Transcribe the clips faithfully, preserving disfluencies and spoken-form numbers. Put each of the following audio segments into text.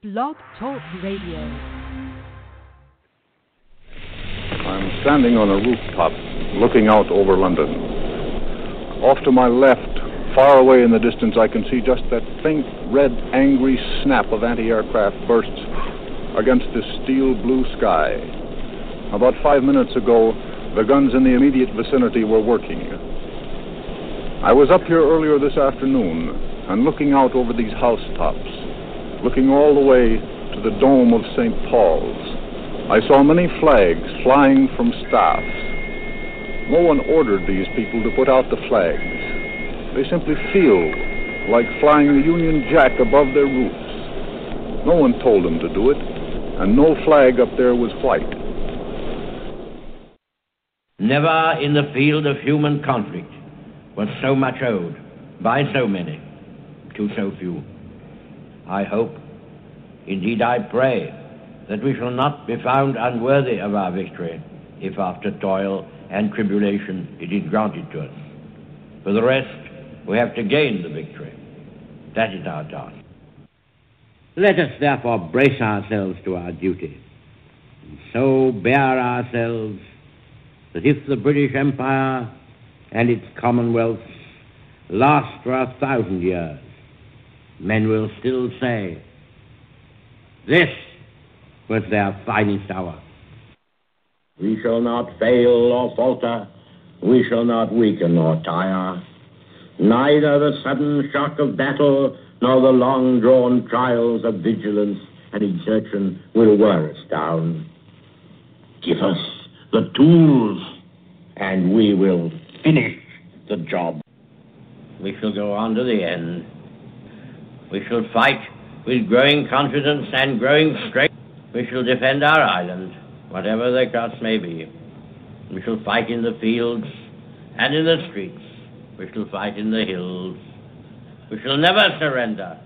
Blog Talk Radio. I'm standing on a rooftop looking out over London. Off to my left, far away in the distance, I can see just that faint, red, angry snap of anti-aircraft bursts against this steel blue sky. About five minutes ago, the guns in the immediate vicinity were working. I was up here earlier this afternoon and looking out over these housetops, looking all the way to the dome of Saint Paul's. I saw many flags flying from staffs. No one ordered these people to put out the flags. They simply feel like flying the Union Jack above their roofs. No one told them to do it, and no flag up there was white. Never in the field of human conflict was so much owed by so many to so few. I hope, indeed I pray, that we shall not be found unworthy of our victory if after toil and tribulation it is granted to us. For the rest, we have to gain the victory. That is our task. Let us therefore brace ourselves to our duty, and so bear ourselves that if the British Empire and its commonwealths last for a thousand years, men will still say, this was their finest hour. We shall not fail or falter. We shall not weaken or tire. Neither the sudden shock of battle nor the long-drawn trials of vigilance and exertion will wear us down. Give us the tools, and we will finish the job. We shall go on to the end. We shall fight with growing confidence and growing strength. We shall defend our island, whatever the cost may be. We shall fight in the fields and in the streets. We shall fight in the hills. We shall never surrender.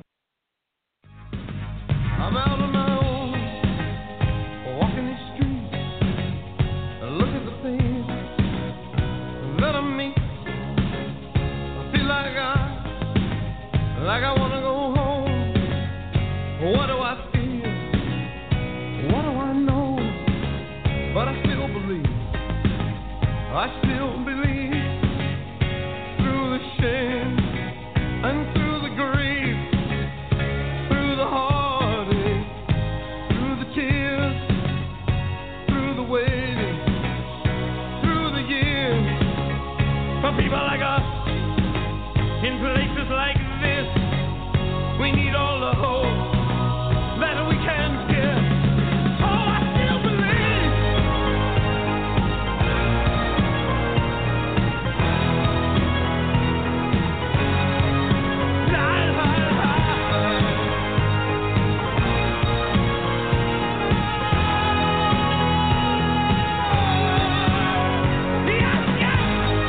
I'm out on my own, walking the streets, and look at the things that I meet. I feel like I, like I want to go home. What do I feel? What do I know? But I still believe. I still believe through the shame and through the grief, through the heartache, through the tears, through the waiting, through the years. For people like us, in places like this, we need all the hope that we can get. Oh, I still believe. La, la, la. Yes, yes.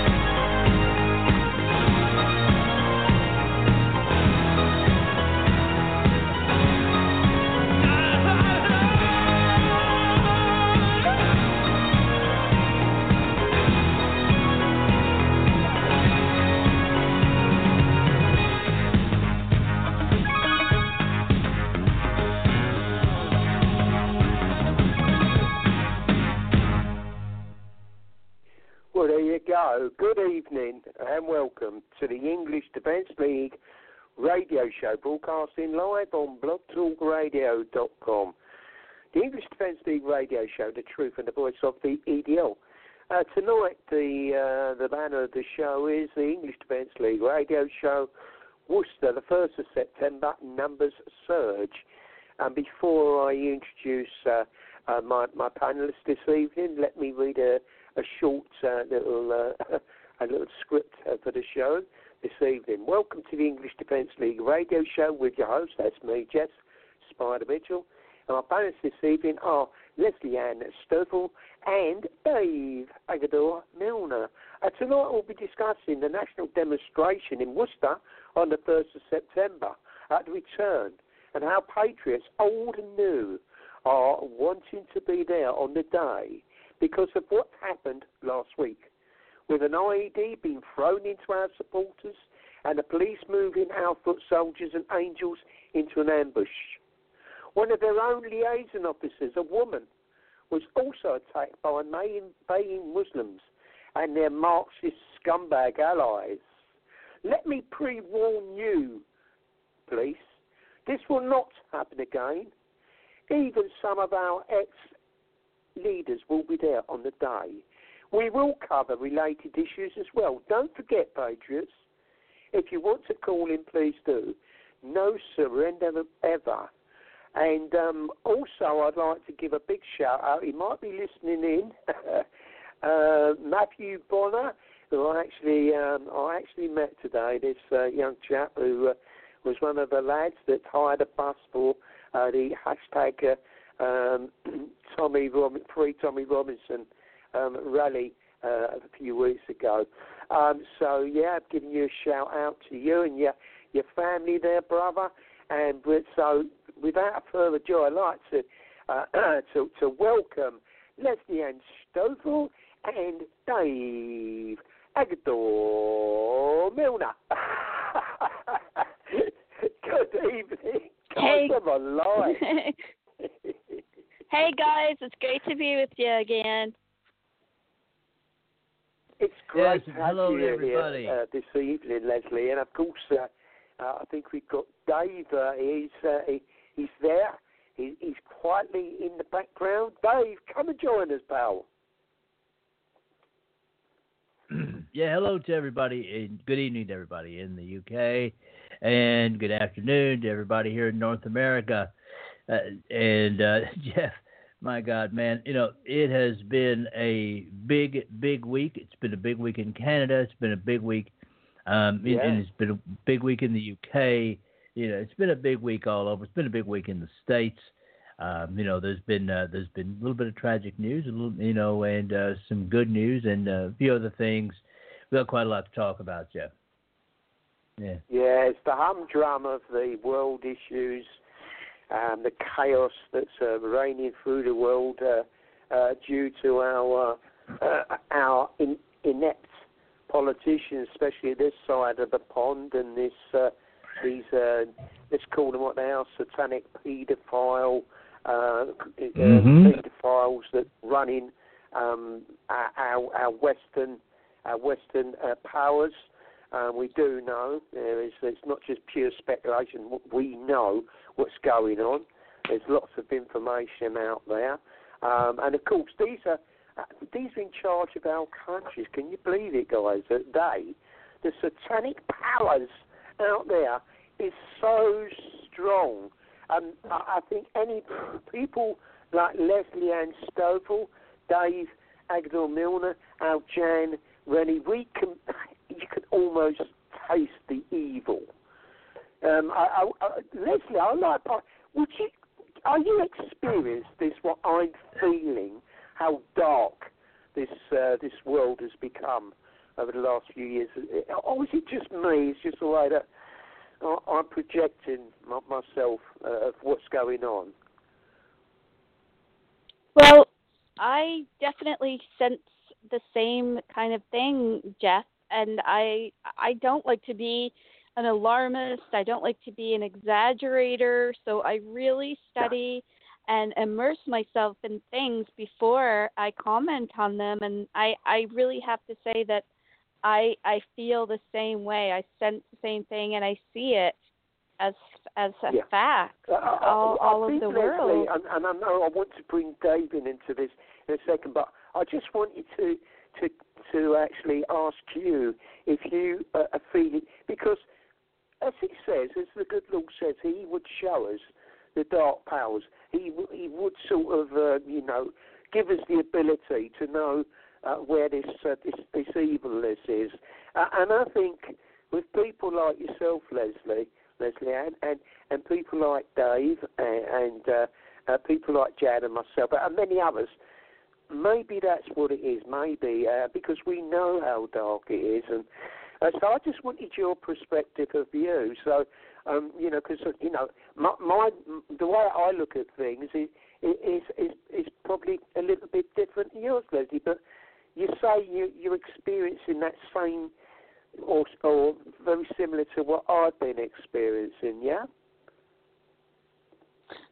Well, there you go. Good evening and welcome to the English Defence League radio show, broadcasting live on blog talk radio dot com. The English Defence League radio show, the truth and the voice of the E D L. Uh, tonight, the uh, the banner of the show is the English Defence League radio show, Worcester, the first of September, numbers surge. And before I introduce uh, uh, my, my panellists this evening, let me read a a short uh, little uh, a little script uh, for the show this evening. Welcome to the English Defence League radio show with your host, that's me, Jess Spider Mitchell. And our panelists this evening are Leslie Ann Stoffel and Dave Agador Milner. Uh, tonight we'll be discussing the national demonstration in Worcester on the first of September at the return, and how patriots, old and new, are wanting to be there on the day because of what happened last week, with an I E D being thrown into our supporters and the police moving our foot soldiers and angels into an ambush. One of their own liaison officers, a woman, was also attacked by Bayesian Muslims and their Marxist scumbag allies. Let me pre-warn you, police, this will not happen again. Even some of our ex-leaders will be there on the day. We will cover related issues as well. Don't forget, Patriots, if you want to call in, please do. No surrender ever. And um, also, I'd like to give a big shout out. He might be listening in. uh, Matthew Bonner, who I actually um, I actually met today. This uh, young chap who uh, was one of the lads that hired a bus for uh, the hashtag uh, um, Tommy Rob- Free Tommy Robinson um, rally uh, a few weeks ago. Um, so yeah, I'm giving you a shout out to you and your your family there, brother. And so, without further ado, I'd like to uh, to, to welcome Leslie Ann Stovall and Dave Agador Milner. Good evening. Hey. Guys, I'm alive. Hey guys, it's great to be with you again. It's great Yes, to have hello you everybody. here uh, this evening, Leslie. And of course, uh, uh, I think we've got Dave. Uh, he's uh, he, he's there. He, he's quietly in the background. Dave, come and join us, pal. Yeah, hello to everybody, and good evening to everybody in the U K, and good afternoon to everybody here in North America. Uh, and uh, Jeff, my God, man, you know, it has been a big, big week. It's been a big week in Canada. It's been a big week, um, Yeah. and it's been a big week in the U K. You know, it's been a big week all over. It's been a big week in the States. Um, you know, there's been uh, there's been a little bit of tragic news, a little, you know, and uh, some good news, and uh, a few other things. We've got quite a lot to talk about, Jeff. Yeah. Yeah, it's the humdrum of the world issues, um, the chaos that's uh, reigning through the world uh, uh, due to our uh, uh, our in, inept politicians, especially this side of the pond, and this uh, these uh, let's call them what they are, satanic paedophile uh, Mm-hmm. uh, paedophiles that run in um, our, our Western our Western uh, powers. Uh, we do know there is. It's not just pure speculation. We know what's going on. There's lots of information out there, um, and of course these are uh, these are in charge of our countries. Can you believe it, guys? That they, the satanic powers out there, is so strong. Um, I, I think any people like Leslie Ann Stovall, Dave Agador Milner, Al Jan Rennie, we can, you can almost taste the evil. Um, I, I, I, Leslie, I like. Would you? Are you experienced this? What I'm feeling? How dark this uh, this world has become over the last few years? Or is it just me? It's just the way that I'm projecting myself uh, of what's going on. Well, I definitely sense the same kind of thing, Jeff, and I I don't like to be an alarmist. I don't like to be an exaggerator, so I really study and immerse myself in things before I comment on them, and I, I really have to say that I I feel the same way. I sense the same thing, and I see it as as a Yeah. fact Uh, all, I, I all of think, the Leslie, world. and, and I know I want to bring David into this in a second, but I just wanted to to to actually ask you if you uh, are feeling, because as it says, as the good Lord says, He would show us the dark powers. He he would sort of uh, you know give us the ability to know uh, where this uh, this this evilness is, uh, and I think with people like yourself, Leslie. Leslie Ann, and, and people like Dave and, and uh, uh, people like Jan and myself and many others, maybe that's what it is, maybe, uh, because we know how dark it is. And uh, so I just wanted your perspective of view. So, um, you know, because, you know, my, my the way I look at things is, is, is, is probably a little bit different than yours, Leslie, but you say you, you're experiencing that same Or, or very similar to what I've been experiencing, yeah?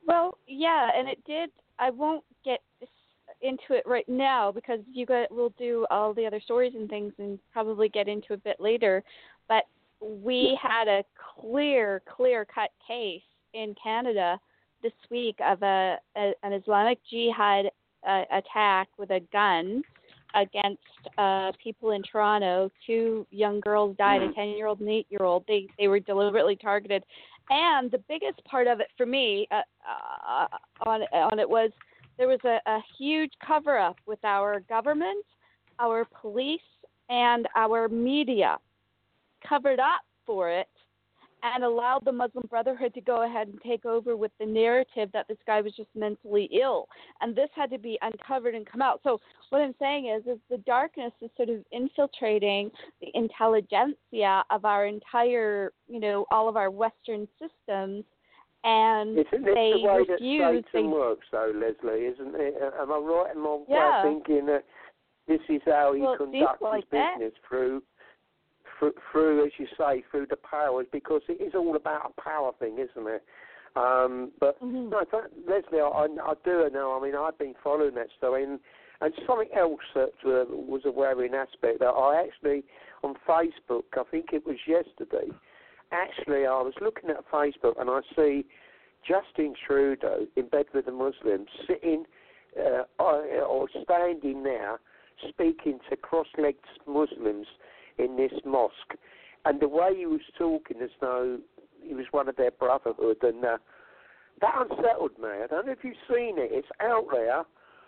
Well, yeah, and it did. I won't get into it right now because you got we'll do all the other stories and things and probably get into a bit later. But we had a clear, clear-cut case in Canada this week of a, a an Islamic Jihad uh, attack with a gun against uh, people in Toronto. Two young girls died, a ten-year-old and an eight-year-old. They they were deliberately targeted. And the biggest part of it for me uh, uh, on on it was there was a, a huge cover-up with our government, our police, and our media covered up for it and allowed the Muslim Brotherhood to go ahead and take over with the narrative that this guy was just mentally ill. And this had to be uncovered and come out. So what I'm saying is, is the darkness is sort of infiltrating the intelligentsia of our entire, you know, all of our Western systems. And Isn't this they the way refuse. that Satan they, works, though, Leslie? Isn't it? Am I right in my yeah. thinking that this is how he well, conducts like his business that. through, through, through, as you say, through the powers? Because it is all about a power thing, isn't it? Um, but Mm-hmm. no, that, Leslie, I, I do know. I mean, I've been following that story, and, and something else that uh, was a worrying aspect that I actually on Facebook, I think it was yesterday. Actually, I was looking at Facebook and I see Justin Trudeau in bed with the Muslims sitting uh, or standing there speaking to cross-legged Muslims in this mosque. And the way he was talking as though he was one of their brotherhood, and uh, that unsettled me. I don't know if you've seen it. It's out there,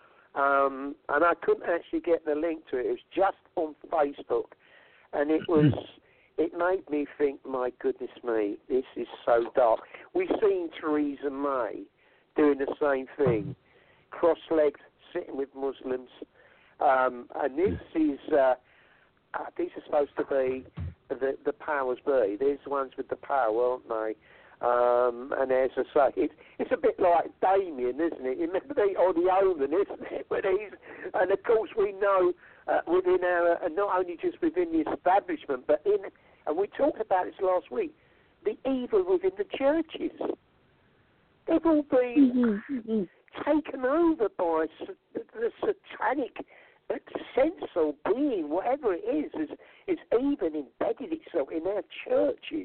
um, and I couldn't actually get the link to it. It was just on Facebook, and it was... It made me think, my goodness me, this is so dark. We've seen Theresa May doing the same thing, cross-legged, sitting with Muslims, um, and this is uh, uh, these are supposed to be the, the powers be. These are the ones with the power, aren't they? Um, and as I say, it's, it's a bit like Damien, isn't it? Remember the, or the Omen, isn't it? When he's, and of course we know uh, within our, uh, not only just within the establishment, but in, and we talked about this last week, the evil within the churches. They've all been mm-hmm. taken over by the, the satanic sense or being, whatever it is, is, is even embedded itself in our churches.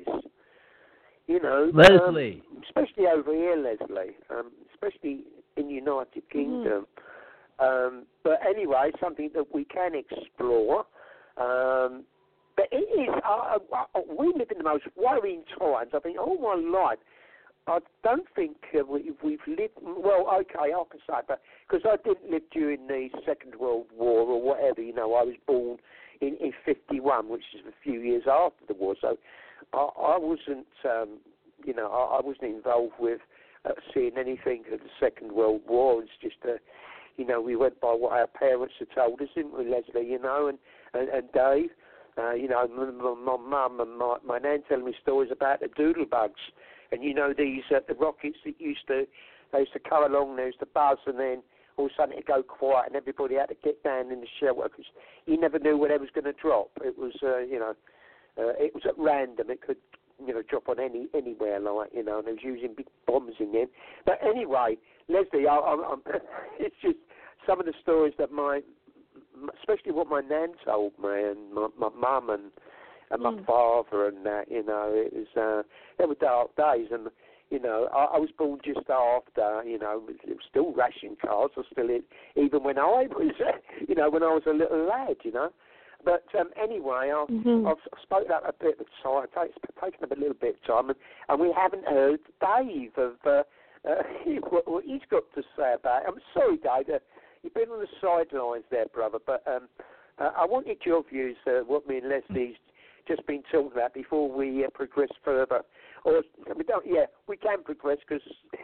You know, Leslie, um, especially over here, Leslie, um, especially in the United Kingdom. Mm. Um, but anyway, something that we can explore. Um, but it is, uh, uh, we live in the most worrying times. I think all my life, I don't think uh, we, we've lived, well, okay, I can say, but because I didn't live during the Second World War or whatever, you know, I was born in, in fifty-one, which is a few years after the war, so I, I wasn't, um, you know, I, I wasn't involved with uh, seeing anything of the Second World War. It's just, uh, you know, we went by what our parents had told us, didn't we, Leslie, you know, and, and, and Dave, uh, you know, my mum and my, my nan telling me stories about the doodle bugs. And, you know, these, uh, the rockets that used to, they used to come along, they used to buzz, and then all of a sudden it'd go quiet, and everybody had to get down in the shelter because you never knew where they was going to drop. It was, uh, you know, uh, it was at random. It could, you know, drop on any anywhere, like, you know, and they was using big bombs in them. But anyway, Leslie, I, I, I'm, it's just some of the stories that my, especially what my nan told me, and my, my mum and, and my mm. father and that, you know, it was, uh, they were dark days, and, you know, I, I was born just after, you know, it was still ration cards, I still, even when I was, you know, when I was a little lad, you know. But um, anyway, I've, mm-hmm. I've spoken up a bit of time, it's taken up a little bit of time, and, and we haven't heard Dave of uh, uh, what, what he's got to say about it. I'm sorry, Dave, uh, you've been on the sidelines there, brother, but um, uh, I wanted your views, uh, what me and Leslie's just been talking about before we uh, progress further. Or we don't, yeah, we can progress because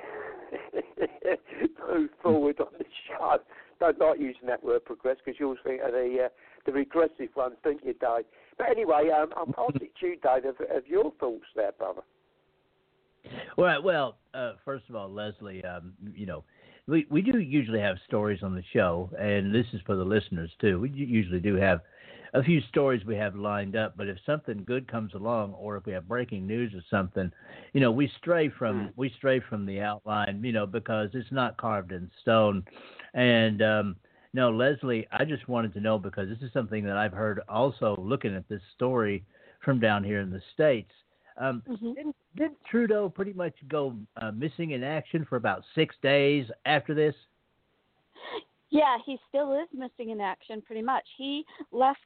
move forward on the show. Don't like using that word progress because you always think of the uh, the regressive ones, don't you, Dave? But anyway, um, I'll pass it to you, Dave, of, of your thoughts there, brother. All right. Well, uh, first of all, Leslie, um, you know, we we do usually have stories on the show, and this is for the listeners too. We usually do have a few stories we have lined up, but if something good comes along, or if we have breaking news or something, you know, we stray from we stray from the outline, you know, because it's not carved in stone. And um, no, Leslie, I just wanted to know, because this is something that I've heard also looking at this story from down here in the States. Um, mm-hmm. didn't, didn't Trudeau pretty much go uh, missing in action for about six days after this? Yeah, he still is missing in action pretty much. He left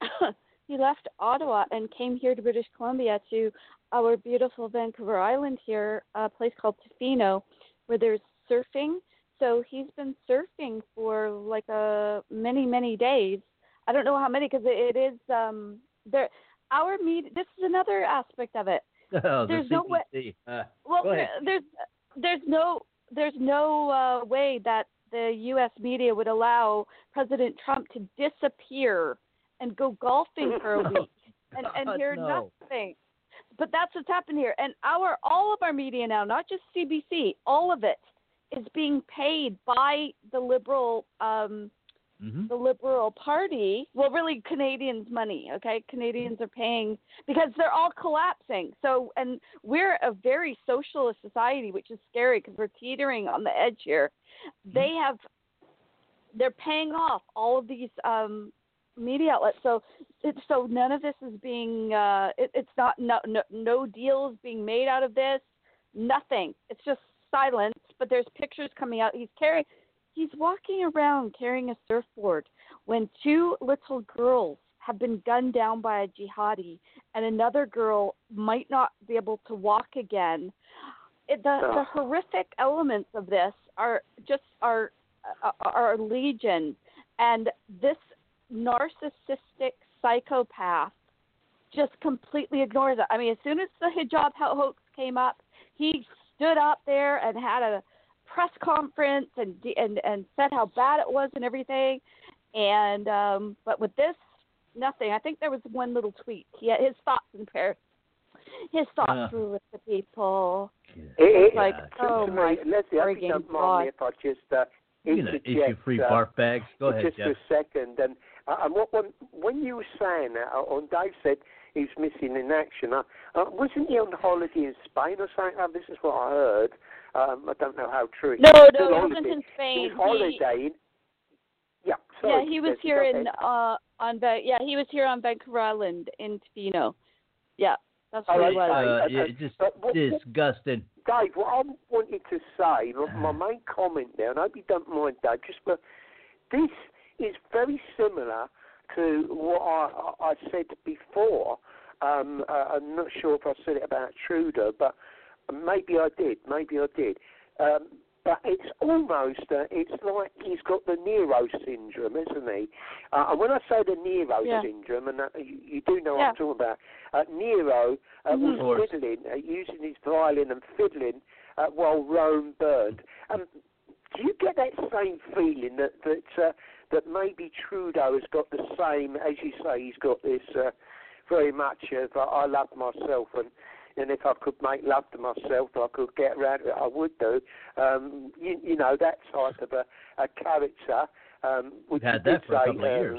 he left Ottawa and came here to British Columbia, to our beautiful Vancouver Island here, a place called Tofino, where there's surfing. So he's been surfing for like a many, many days. I don't know how many, because it, it is um, there. Our media. This is another aspect of it. Oh, there's the no way. Uh, well, there, there's there's no there's no uh, way that the U S media would allow President Trump to disappear and go golfing for a week and, and hear no. nothing. But that's what's happened here. And our all of our media now, not just C B C, all of it is being paid by the Liberal um, mm-hmm. the Liberal Party. Well, really Canadians' money, okay? Canadians are paying because they're all collapsing. So, and we're a very socialist society, which is scary because we're teetering on the edge here. They have, they're paying off all of these um, media outlets. So, it's, so none of this is being, uh, it, it's not, no, no, no deals being made out of this, nothing. It's just silence, but there's pictures coming out. He's carrying, he's walking around carrying a surfboard when two little girls have been gunned down by a jihadi and another girl might not be able to walk again. It, the, the horrific elements of this are just are, are legion, and this narcissistic psychopath just completely ignores it. I mean, as soon as the hijab hoax came up, he stood up there and had a press conference and and and said how bad it was and everything. And um, but with this, nothing. I think there was one little tweet. He had his thoughts and prayers. His thoughts uh, were with the people. It, It's it, like, uh, oh my Leslie, I think friggin' don't God. mind me if I just uh, you know, interject, issue free uh, barf bags. Go ahead, just Jeff. for a second. And, uh, and what, when, when you were saying that, uh, on Dave said he was missing in action, uh, uh, wasn't he on holiday in Spain or something? Uh, this is what I heard. Um, I don't know how true it No, is. no, Still he holiday. wasn't in Spain. He was holidaying. Yeah, sorry, yeah, he was Leslie, here go in ahead. uh on Va- yeah he was here on Vancouver Island in Tofino. Yeah, that's Oh, where he okay. was. Uh, okay. yeah, just But what- what- disgusting. Dave, what I wanted to say, my main comment there, and I hope you don't mind, Dave, just for, this is very similar to what I, I said before. Um, uh, I'm not sure if I said it about Trudeau, but maybe I did, maybe I did. Um, but it's almost, uh, it's like he's got the Nero syndrome, isn't he? Uh, and when I say the Nero Yeah. syndrome, and uh, you, you do know Yeah. what I'm talking about, uh, Nero uh, Mhm. Of course. was fiddling, uh, using his violin and fiddling uh, while Rome burned. Um, do you get that same feeling that that, uh, that maybe Trudeau has got the same, as you say, he's got this uh, very much of uh, I love myself, and and if I could make love to myself, I could get around it, I would do. Um, you, you know, that type of a, a character. Um, We've which had you that did for a say, couple of um, years.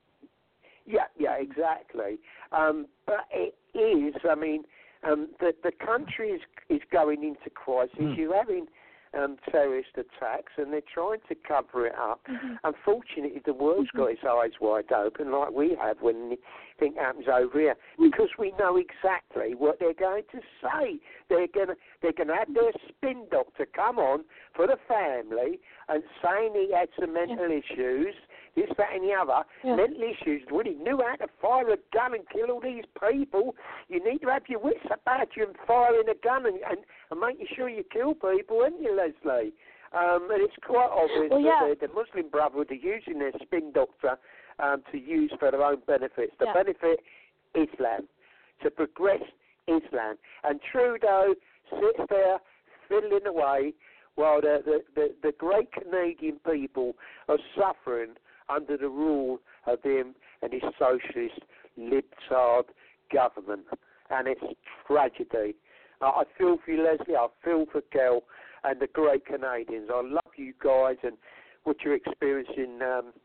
Yeah, yeah, exactly. Um, but it is, I mean, um, the, the country is, is going into crisis. Mm. You're having um, terrorist attacks, and they're trying to cover it up. Mm-hmm. Unfortunately, the world's Mhm. got its eyes wide open, like we have when anything happens over here, because we know exactly what they're going to say. They're going to they're going to have their spin doctor come on for the family and saying he had some mental yeah. issues, this, that, and the other. Yeah. Mental issues. When he knew how to fire a gun and kill all these people, you need to have your wits about you and firing a gun and, and, and making sure you kill people, aren't you, Leslie? Um, and it's quite obvious well, yeah. that the, the Muslim Brotherhood are using their spin doctor um, to use for their own benefits. To yeah. benefit Islam, to progress Islam. And Trudeau sits there fiddling away while the, the, the, the great Canadian people are suffering under the rule of him and his socialist libtard government. And it's tragedy. Uh, I feel for you, Leslie. I feel for Kel and the great Canadians. I love you guys and what you're experiencing um,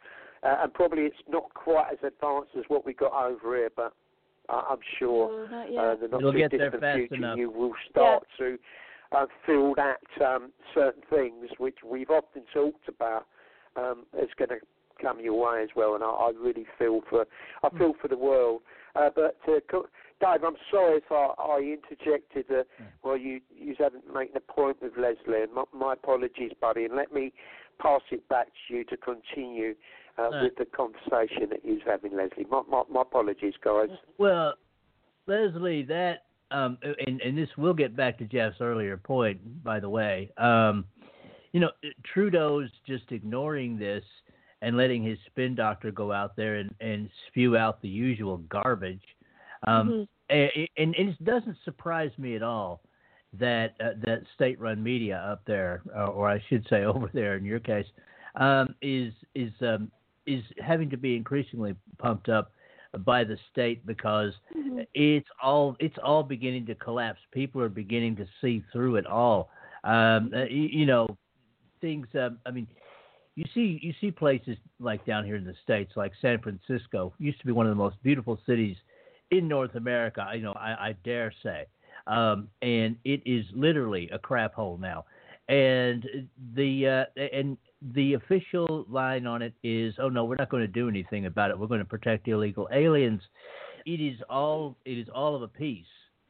uh, and probably it's not quite as advanced as what we got over here, but uh, I'm sure No, not uh, yet. the not It'll too get there distant fast future enough. you will start to uh, feel that um, certain things which we've often talked about um, is going to come your way as well, and I, I really feel for I feel for the world. Uh, but uh, co- Dave, I'm sorry if I, I interjected. Uh, well, you you hadn't made a point with Leslie, and my, my apologies, buddy. And let me pass it back to you to continue uh, Uh, with the conversation that you was having, Leslie. My, my, my apologies, guys. Well, Leslie, that um, and and this will get back to Jeff's earlier point, by the way. Um, you know, Trudeau's just ignoring this and letting his spin doctor go out there and, and spew out the usual garbage. Um, mm-hmm. and, and, and it doesn't surprise me at all that uh, that state-run media up there, uh, or I should say over there in your case, um, is is um, is having to be increasingly pumped up by the state because mm-hmm. it's all it's all beginning to collapse. People are beginning to see through it all. Um, uh, you, you know, things. Um, I mean. You see, you see places like down here in the States, like San Francisco, used to be one of the most beautiful cities in North America. You know, I, I dare say, um, and it is literally a crap hole now. And the uh, and the official line on it is, "Oh no, we're not going to do anything about it. We're going to protect illegal aliens." It is all it is all of a piece,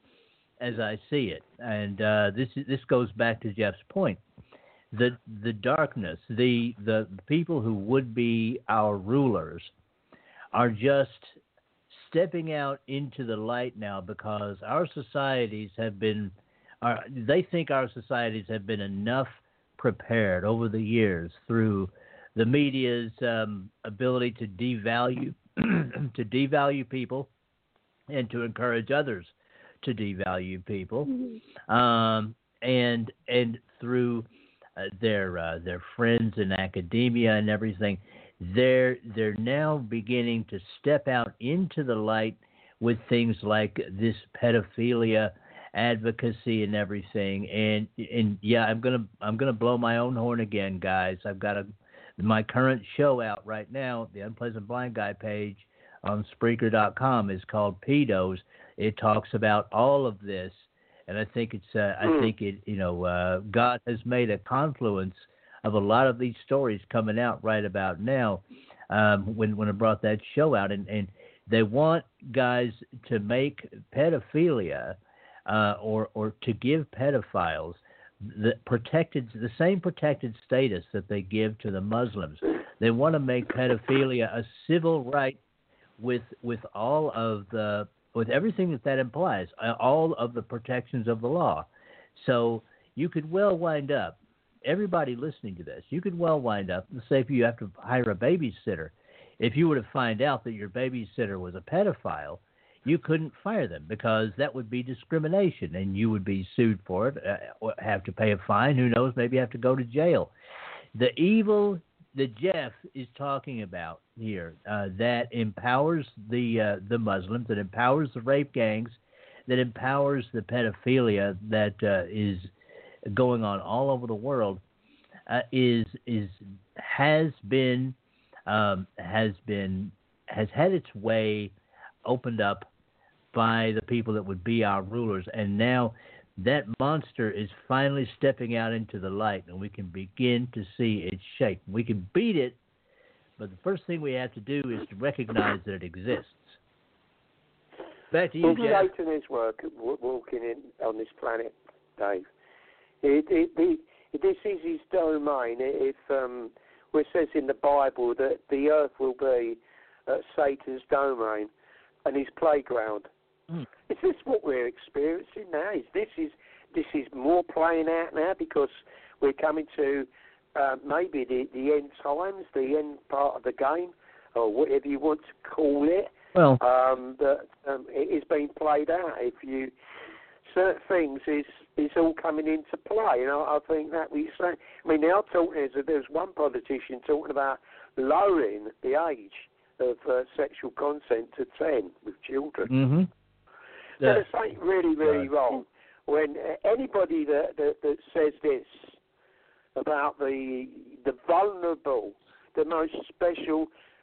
as I see it. And uh, this this goes back to Jeff's point. The the darkness, the the people who would be our rulers are just stepping out into the light now because our societies have been, are, they think our societies have been enough prepared over the years through the media's um, ability to devalue to devalue people and to encourage others to devalue people, mm-hmm. um, and and through Uh, their uh, their friends in academia and everything, they're they're now beginning to step out into the light with things like this pedophilia advocacy and everything. And and yeah, I'm gonna I'm gonna blow my own horn again, guys. I've got a my current show out right now. The Unpleasant Blind Guy page on Spreaker dot com is called Pedos. It talks about all of this. And I think it's, uh, I think it, you know, uh, God has made a confluence of a lot of these stories coming out right about now. Um, when when I brought that show out, and, and they want guys to make pedophilia uh, or or to give pedophiles the protected the same protected status that they give to the Muslims. They want to make pedophilia a civil right with with all of the with everything that that implies, all of the protections of the law. So you could well wind up, everybody listening to this, you could well wind up, let's say if you have to hire a babysitter, if you were to find out that your babysitter was a pedophile, you couldn't fire them because that would be discrimination and you would be sued for it, uh, have to pay a fine, who knows, maybe have to go to jail. The evil that Jeff is talking about here, uh, that empowers the uh, the Muslims, that empowers the rape gangs, that empowers the pedophilia that uh, is going on all over the world, uh, is is has been um, has been has had its way opened up by the people that would be our rulers, and now that monster is finally stepping out into the light, and we can begin to see its shape. We can beat it, but the first thing we have to do is to recognize that it exists. Back to you, Jeff. Satan is work, walking in on this planet, Dave. It, it, it, this is his domain. If um, well, it says in the Bible that the earth will be uh, Satan's domain and his playground. Mm. Is this what we're experiencing now? Is this is this is more playing out now because we're coming to uh, maybe the, the end times, the end part of the game, or whatever you want to call it? Well, um, that um, it is being played out. If you certain things is is all coming into play, and I, I think that we say. I mean, they are talking. There's one politician talking about lowering the age of uh, sexual consent to ten with children. Mm-hmm. So there's something really, really wrong when anybody that, that, that says this about the the vulnerable, the most special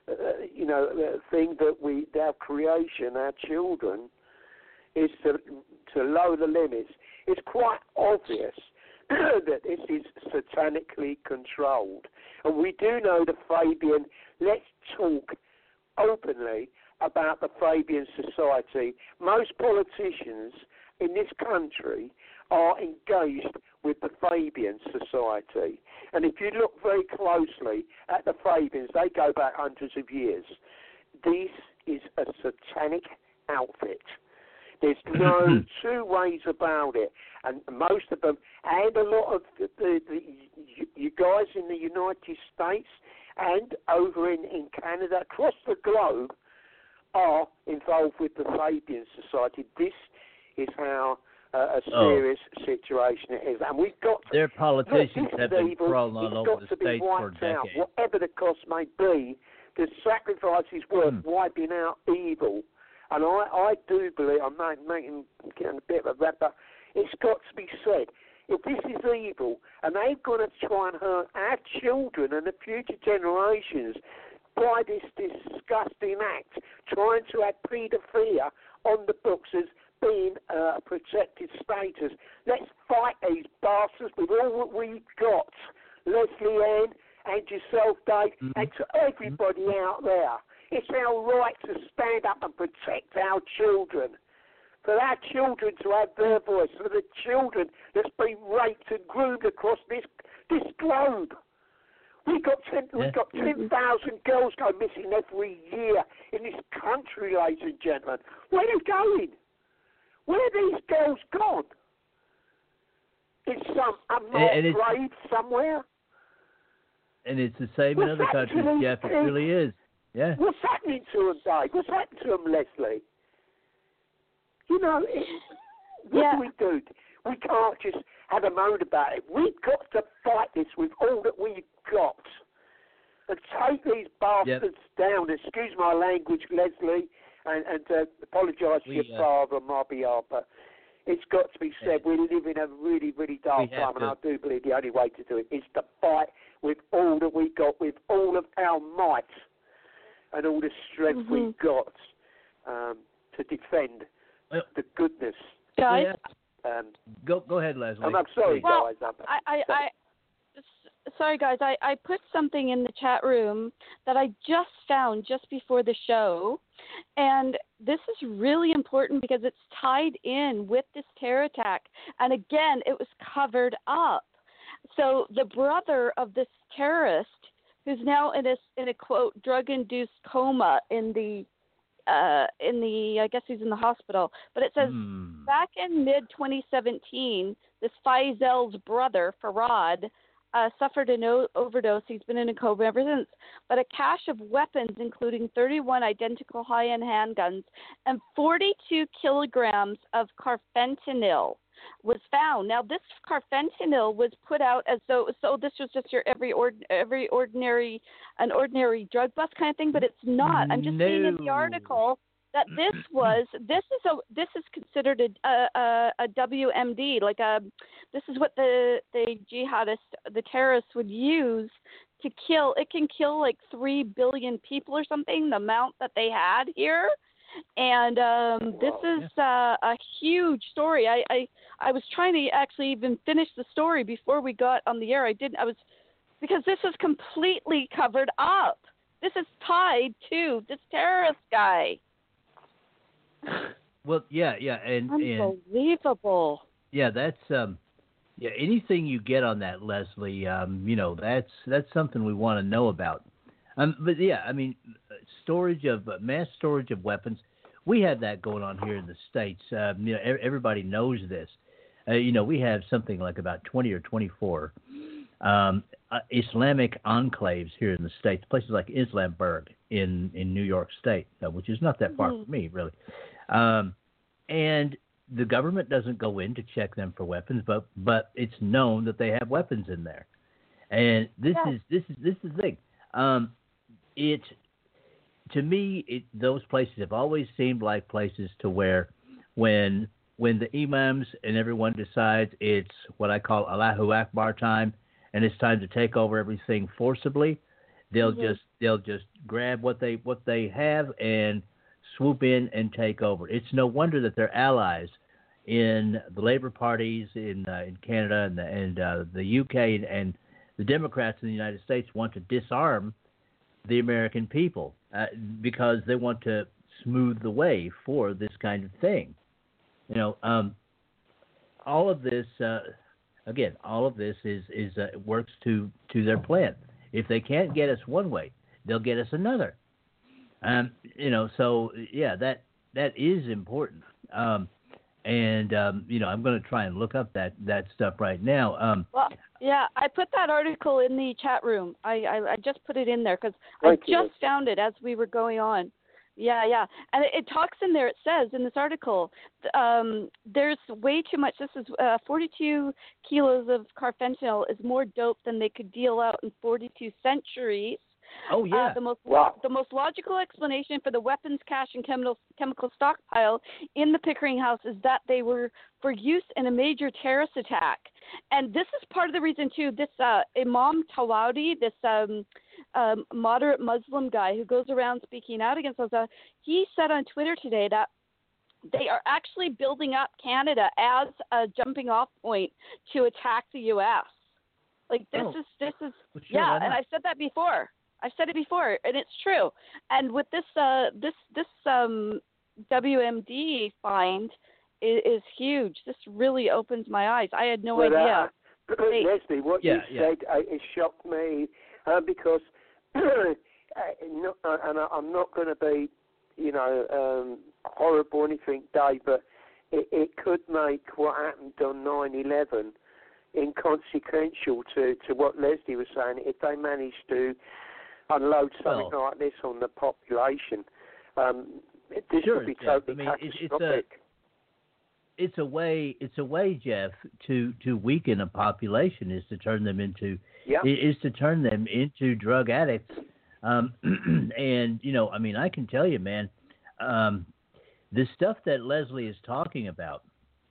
uh, you know, uh, thing that we, our creation, our children, is to to lower the limits. It's quite obvious that this is satanically controlled, and we do know the Fabian. Let's talk openly about the Fabian Society. Most politicians in this country are engaged with the Fabian Society. And if you look very closely at the Fabians, they go back hundreds of years. This is a satanic outfit. There's no two ways about it. And most of them, and a lot of the, the, the you guys in the United States and over in, in Canada, across the globe, are involved with the Fabian Society. This is how uh, a serious oh. situation it is. And we've got to, their politicians look, have been evil, crawling all over the states for decades. Out, whatever the cost may be, the sacrifice is worth hmm. wiping out evil. And I, I do believe, I'm making, getting a bit of a wrapper, it's got to be said, if this is evil, and they're going to try and hurt our children and the future generations by this disgusting act, trying to add paedophilia on the books as being uh, a protected status, let's fight these bastards with all that we've got. Leslie Ann and yourself, Dave, mm-hmm. and to everybody out there. It's our right to stand up and protect our children. For our children to have their voice, for the children that's been raped and groomed across this this globe. We've got ten, yeah. we've got ten thousand girls go missing every year in this country, ladies and gentlemen. Where are they going? Where are these girls gone? In some unmarked grave somewhere? And it's the same What's in other countries, Jeff. It really is. Yeah. What's happening to them, Dave? What's happening to them, Leslie? You know, it, what yeah. do we do? We can't just have a moan about it. We've got to fight this with all that we've got and take these bastards yep. down. Excuse my language, Leslie, and, and uh, apologise to your uh, father on my behalf, but it's got to be said, we live in a really, really dark time, and I do believe the only way to do it is to fight with all that we've got, with all of our might and all the strength mm-hmm. we've got um, to defend well, the goodness. Guys, um, go go ahead, Leslie. I'm, I'm sorry, well, guys. I'm, I, I, I, sorry, guys. I, I put something in the chat room that I just found just before the show, and this is really important because it's tied in with this terror attack. And again, it was covered up. So the brother of this terrorist, who's now in a in a quote drug-induced coma in the uh, in the I guess he's in the hospital. But it says mm. back in mid twenty seventeen, this Faisal's brother Farad uh, suffered an o- overdose. He's been in a coma ever since. But a cache of weapons, including thirty-one identical high-end handguns and forty-two kilograms of carfentanil, was found. Now, this carfentanil was put out as though so this was just your every ord, every ordinary an ordinary drug bust kind of thing, but it's not. I'm just no. seeing in the article that this was this is a this is considered a a, a W M D, like a this is what the the jihadists, the terrorists would use to kill. It can kill like three billion people or something. The amount that they had here. And um, this is uh, a huge story. I, I I was trying to actually even finish the story before we got on the air. I didn't. I was because this is completely covered up. This is tied to this terrorist guy. Well, yeah, yeah, and unbelievable. And, yeah, that's um, yeah. Anything you get on that, Leslie, um, you know, that's that's something we want to know about. Um, but yeah, I mean, storage of uh, mass storage of weapons. We have that going on here in the States. Um, you know, everybody knows this. Uh, you know, we have something like about twenty or twenty-four um, uh, Islamic enclaves here in the States. Places like Islamburg in, in New York State, uh, which is not that far mm-hmm. from me, really. Um, and the government doesn't go in to check them for weapons, but but it's known that they have weapons in there. And this yeah. is this is this is the thing. Um, It, to me, it, those places have always seemed like places to where when when the imams and everyone decides it's what I call Allahu Akbar time and it's time to take over everything forcibly, They'll Mhm. just they'll just grab what they what they have and swoop in and take over. It's no wonder that they're allies in the labor parties in uh, in Canada and the, and uh, the U K and, and the Democrats in the United States want to disarm the American people uh, because they want to smooth the way for this kind of thing. You know, um, all of this uh, again, all of this is is uh, works to to their plan. If they can't get us one way, they'll get us another. Um, you know, so yeah, that that is important. Um, and um, you know, I'm going to try and look up that, that stuff right now. Um, Well, yeah, I put that article in the chat room. I I, I just put it in there because I Thank you. just found it as we were going on. Yeah, yeah, and it, it talks in there. It says in this article, um, there's way too much. This is uh, forty-two kilos of carfentanil is more dope than they could deal out in forty-two centuries. oh yeah, Uh, the most Wow. the most logical explanation for the weapons cache and chemical chemical stockpile in the Pickering house is that they were for use in a major terrorist attack. And this is part of the reason too. This uh, Imam Tawadi, this um, um, moderate Muslim guy who goes around speaking out against us, uh, he said on Twitter today that they are actually building up Canada as a jumping off point to attack the U S. Like this Oh. is this is Well, sure, yeah, why and not? I've said that before. I've said it before, and it's true. And with this uh, this this um, W M D find is, is huge. This really opens my eyes. I had no But, idea. uh, They- Leslie, what Yeah, you yeah. said, uh, it shocked me uh, because, uh, no, uh, and I, I'm not going to be, you know, um, horrible or anything, Dave, but it, it could make what happened on nine eleven inconsequential to, to what Leslie was saying if they managed to unload something Well- like this on the population. Um, this Sure, would be Jeff. totally I mean, it- it's a- catastrophic. it's a way it's a way, Jeff, to, to weaken a population is to turn them into Yeah. is to turn them into drug addicts. Um, and you know, I mean, I can tell you, man, um, the stuff that Leslie is talking about.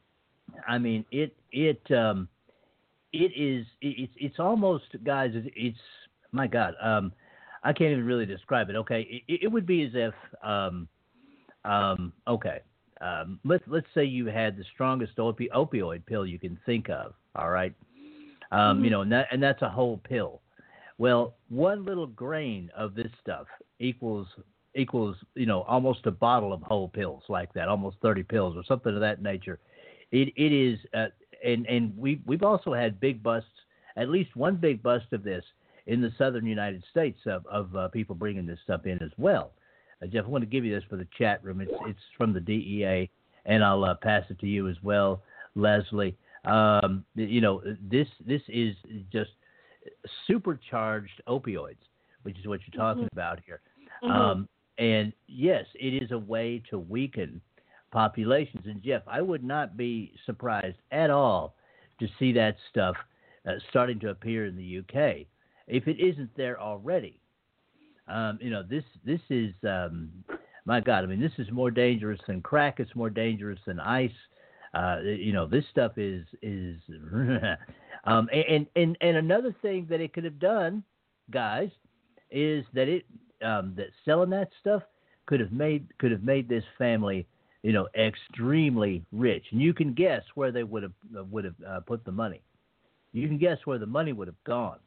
I mean, it it um, it is it, it's it's almost, guys. It's, it's my God. Um, I can't even really describe it. Okay, it, it would be as if um, um, okay. Um, let's let's say you had the strongest opi- opioid pill you can think of. All right, um, Mhm. you know, and, that, and that's a whole pill. Well, one little grain of this stuff equals equals you know almost a bottle of whole pills like that, almost thirty pills or something of that nature. It it is, uh, and and we we've also had big busts, at least one big bust of this in the southern United States of of uh, people bringing this stuff in as well. Uh, Jeff, I want to give you this for the chat room. It's it's from the D E A, and I'll uh, pass it to you as well, Leslie. Um, you know, this this is just supercharged opioids, which is what you're talking Mhm. about here. Mhm. Um, and yes, it is a way to weaken populations. And Jeff, I would not be surprised at all to see that stuff uh, starting to appear in the U K if it isn't there already. Um, you know, this this is um, my God. I mean, this is more dangerous than crack. It's more dangerous than ice. Uh, you know, this stuff is is. um, and and and another thing that it could have done, guys, is that it um, that selling that stuff could have made could have made this family, you know, extremely rich. And you can guess where they would have uh, would have uh, put the money. You can guess where the money would have gone.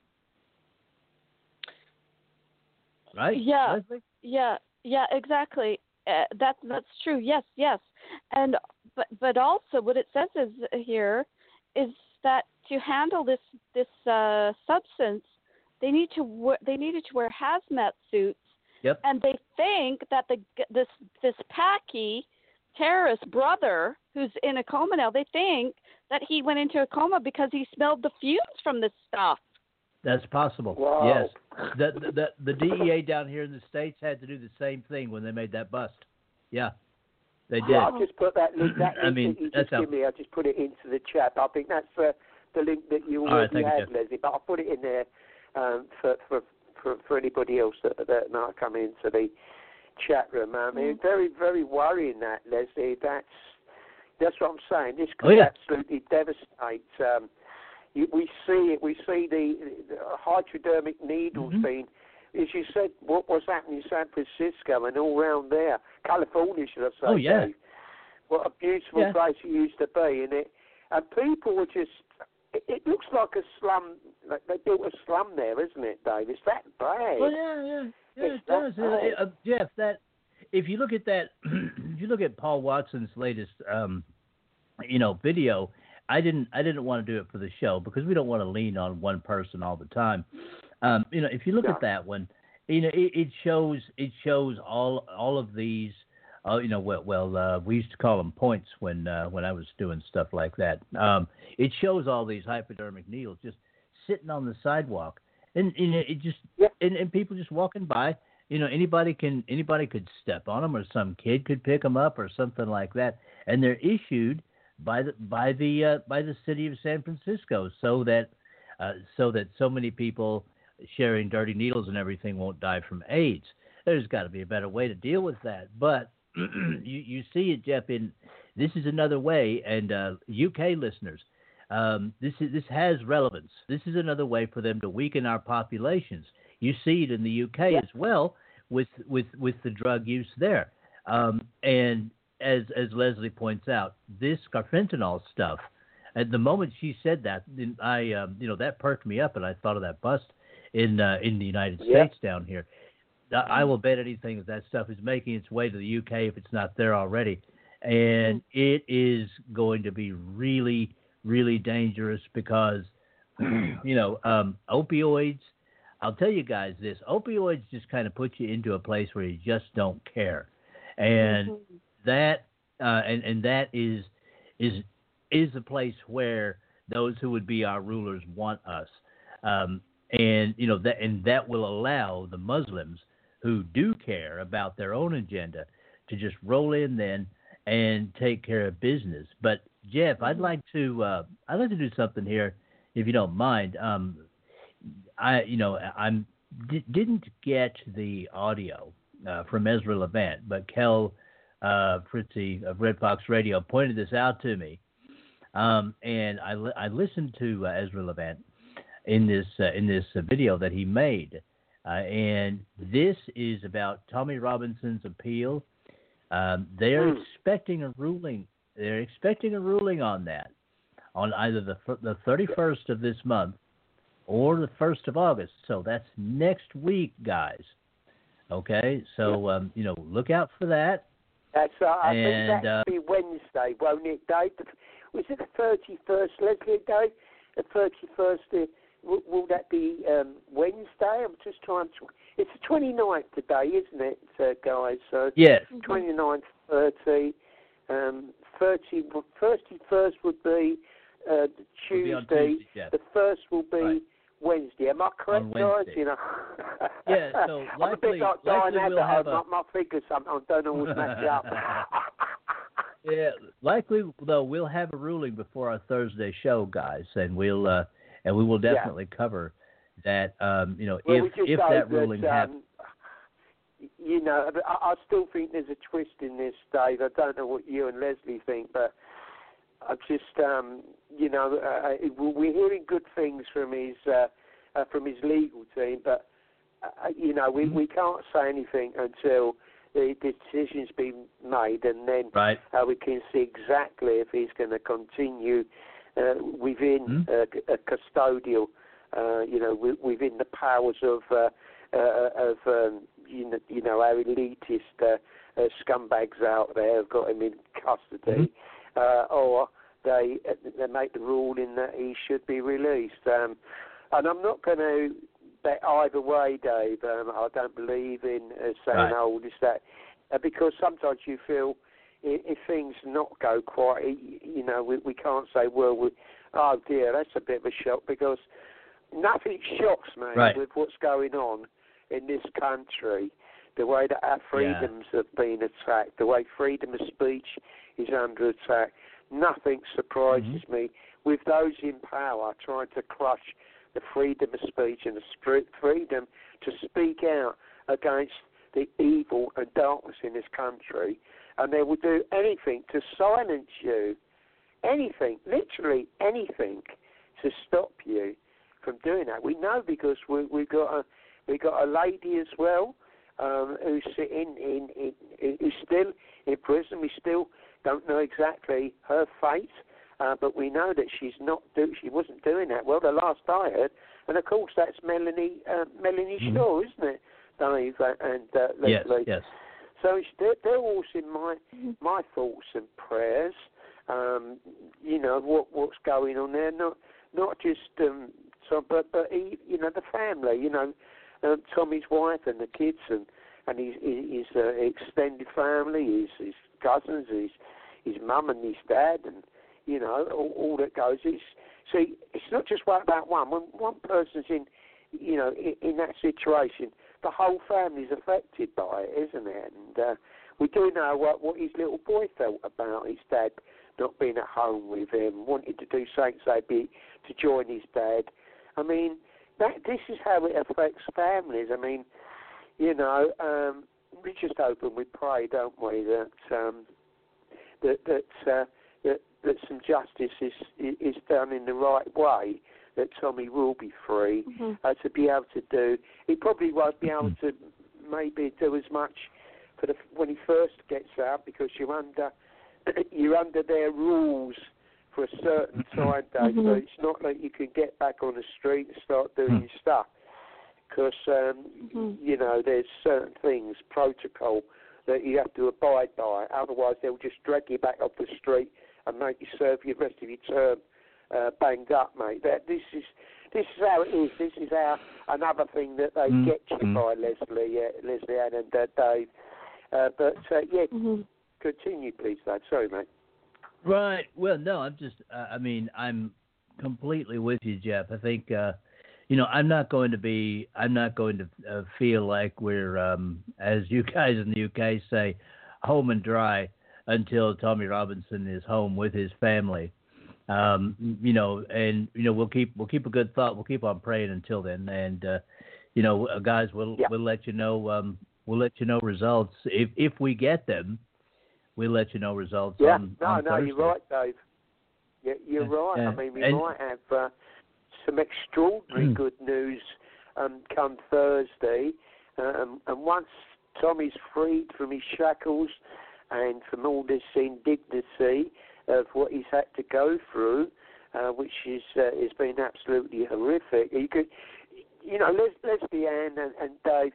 Right? Yeah. Leslie? Yeah, yeah, exactly. Uh, that that's true. Yes, yes. And but but also what it says is here is that to handle this this uh, substance, they need to wear, they needed to wear hazmat suits. Yep. And they think that the this this Paki terrorist brother who's in a coma now, they think that he went into a coma because he smelled the fumes from this stuff. That's possible. Wow. Yes. The, the the the D E A down here in the States had to do the same thing when they made that bust. Yeah, they did. Yeah, I'll just put that link. That I link mean, that you that's just how- give me. I'll just put it into the chat. I think that's uh, the link that you All right, already thank you, had, Jeff. Leslie. But I'll put it in there um, for, for for for anybody else that that might come into the chat room. I mean, Mm. very very worrying that, Leslie. That's that's what I'm saying. This could Oh, yeah. absolutely devastate. Um, you, we see it. We see the, the hypodermic needles Mhm. being as you said, what was happening in San Francisco and all around there, California, should I say? Oh yeah. Dave? What a beautiful yeah. place it used to be, and it, and people were just. It, it looks like a slum. Like they built a slum there, isn't it, Dave? It's that bad. Well, yeah, yeah, yeah. It's It does, that it, uh, Jeff. That if you look at that, if you look at Paul Watson's latest, um, you know, video. I didn't, I didn't want to do it for the show because we don't want to lean on one person all the time. Um, you know, if you look yeah. at that one, you know, it, it shows, it shows all, all of these. Uh, you know, well, well uh, we used to call them points when uh, when I was doing stuff like that. Um, it shows all these hypodermic needles just sitting on the sidewalk, and, and it just yeah. and, and people just walking by. You know, anybody can anybody could step on them, or some kid could pick them up, or something like that. And they're issued by the by the uh, by the city of San Francisco, so that uh, so that so many people sharing dirty needles and everything won't die from AIDS. There's got to be a better way to deal with that, but. you you see it, Jeff. In this is another way, and uh, U K listeners, um, this is this has relevance. This is another way for them to weaken our populations. You see it in the U K yeah. as well with with with the drug use there. Um, and as as Leslie points out, this carfentanil stuff. At the moment she said that, I um, you know that perked me up, and I thought of that bust in uh, in the United yeah. States down here. I will bet anything that that stuff is making its way to the U K if it's not there already. And it is going to be really, really dangerous because, you know, um, opioids, I'll tell you guys this, opioids just kind of put you into a place where you just don't care. And mm-hmm. that, uh, and, and that is, is, is a place where those who would be our rulers want us. Um, and, you know, that, and that will allow the Muslims who do care about their own agenda to just roll in then and take care of business. But Jeff, mm-hmm. I'd like to uh, I'd like to do something here, if you don't mind. Um, I you know I'm d- didn't get the audio uh, from Ezra Levant, but Kel uh, Fritzy of Red Fox Radio pointed this out to me, um, and I li- I listened to uh, Ezra Levant in this uh, in this uh, video that he made. Uh, and this is about Tommy Robinson's appeal. Um, they're mm. expecting a ruling. They're expecting a ruling on that, on either the the thirty-first of this month or the first of August. So that's next week, guys. Okay, so um, you know, look out for that. That's uh, I and, think that'll uh, be Wednesday, won't it, Dave? Was it the thirty-first, Leslie, Dave? The thirty-first. Uh, Will, will that be um, Wednesday? I'm just trying to... It's the twenty-ninth today, isn't it, uh, guys? So yes. twenty-ninth, thirty. Um, thirty, thirty-first would be uh, Tuesday. Be Tuesday yeah. The first will be right. Wednesday. Am I correct, guys? You know. Yeah, so I'm likely, a bit like likely Diane we'll have a... a... My, my fingers, I don't always match up. Yeah, likely, though, we'll have a ruling before our Thursday show, guys, and we'll... Uh, And we will definitely yeah. cover that, um, you know, well, if if that ruling um, happens. You know, I, I still think there's a twist in this, Dave. I don't know what you and Leslie think, but I just, um, you know, uh, we're hearing good things from his uh, uh, from his legal team, but uh, you know, we, we can't say anything until the decision's been made, and then right. uh, we can see exactly if he's going to continue. Uh, within mm-hmm. uh, a custodial, uh, you know, w- within the powers of uh, uh, of um, you know, you know, our elitist uh, uh, scumbags out there have got him in custody, mm-hmm. uh, or they they make the ruling that he should be released. Um, and I'm not going to bet either way, Dave. Um, I don't believe in uh, saying, right. "Oh, is that," uh, because sometimes you feel. If things not go quite, you know, we, we can't say, well, we, oh dear, that's a bit of a shock, because nothing shocks me right. with what's going on in this country, the way that our freedoms yeah. have been attacked, the way freedom of speech is under attack. Nothing surprises mm-hmm. me with those in power trying to crush the freedom of speech and the freedom to speak out against the evil and darkness in this country. And they will do anything to silence you, anything, literally anything, to stop you from doing that. We know because we, we've got a, We got a lady as well um, who's sitting in, in, in, who's still in prison. We still don't know exactly her fate, uh, but we know that she's not. Do, she wasn't doing that well. The last I heard, and of course that's Melanie uh, Melanie mm-hmm. Shaw, isn't it, Dave uh, and uh, Leslie? Yes. Yes. So it's, they're, they're also in my my thoughts and prayers. Um, you know what what's going on there. Not not just um, so, but but he, you know the family. You know um, Tommy's wife and the kids and and his his uh, extended family, his his cousins, his his mum and his dad, and you know all, all that goes. It's see, it's not just about one. When one person's in, you know, in, in that situation, the whole family's affected by it, isn't it? And uh, we do know what, what his little boy felt about his dad not being at home with him, wanted to do something, say, be, to join his dad. I mean, that this is how it affects families. I mean, you know, um, we just hope and we pray, don't we, that um, that that, uh, that that some justice is is done in the right way. That Tommy will be free mm-hmm. uh, to be able to do. He probably won't be able to maybe do as much for the, when he first gets out because you're under you're under their rules for a certain time, Dave. Mm-hmm. So it's not like you can get back on the street and start doing mm-hmm. your stuff because um, mm-hmm. you know there's certain things, protocol that you have to abide by. Otherwise, they'll just drag you back off the street and make you serve the rest of your term. Uh, banged up, mate. That this is this is how it is. This is how another thing that they mm-hmm. get you by Leslie, uh, Leslie Ann and uh, Dave. Uh, but uh, yeah, mm-hmm. continue, please, Dave. Sorry, mate. Right. Well, no, I'm just. Uh, I mean, I'm completely with you, Jeff. I think, uh, you know, I'm not going to be. I'm not going to uh, feel like we're, um, as you guys in the U K say, home and dry until Tommy Robinson is home with his family. Um, you know, and you know, we'll keep we'll keep a good thought. We'll keep on praying until then, and uh, you know, guys, we'll yeah. we'll let you know. Um, we'll let you know results if if we get them. We'll let you know results. Yeah, on, no, on no, Thursday. you're right, Dave. Yeah, you're uh, right. Uh, I mean, we and, might have uh, some extraordinary good news um, come Thursday, um, and once Tommy's freed from his shackles and from all this indignity of what he's had to go through, uh, which is uh, has been absolutely horrific. You could, you know, let's let's be Anne and, and Dave.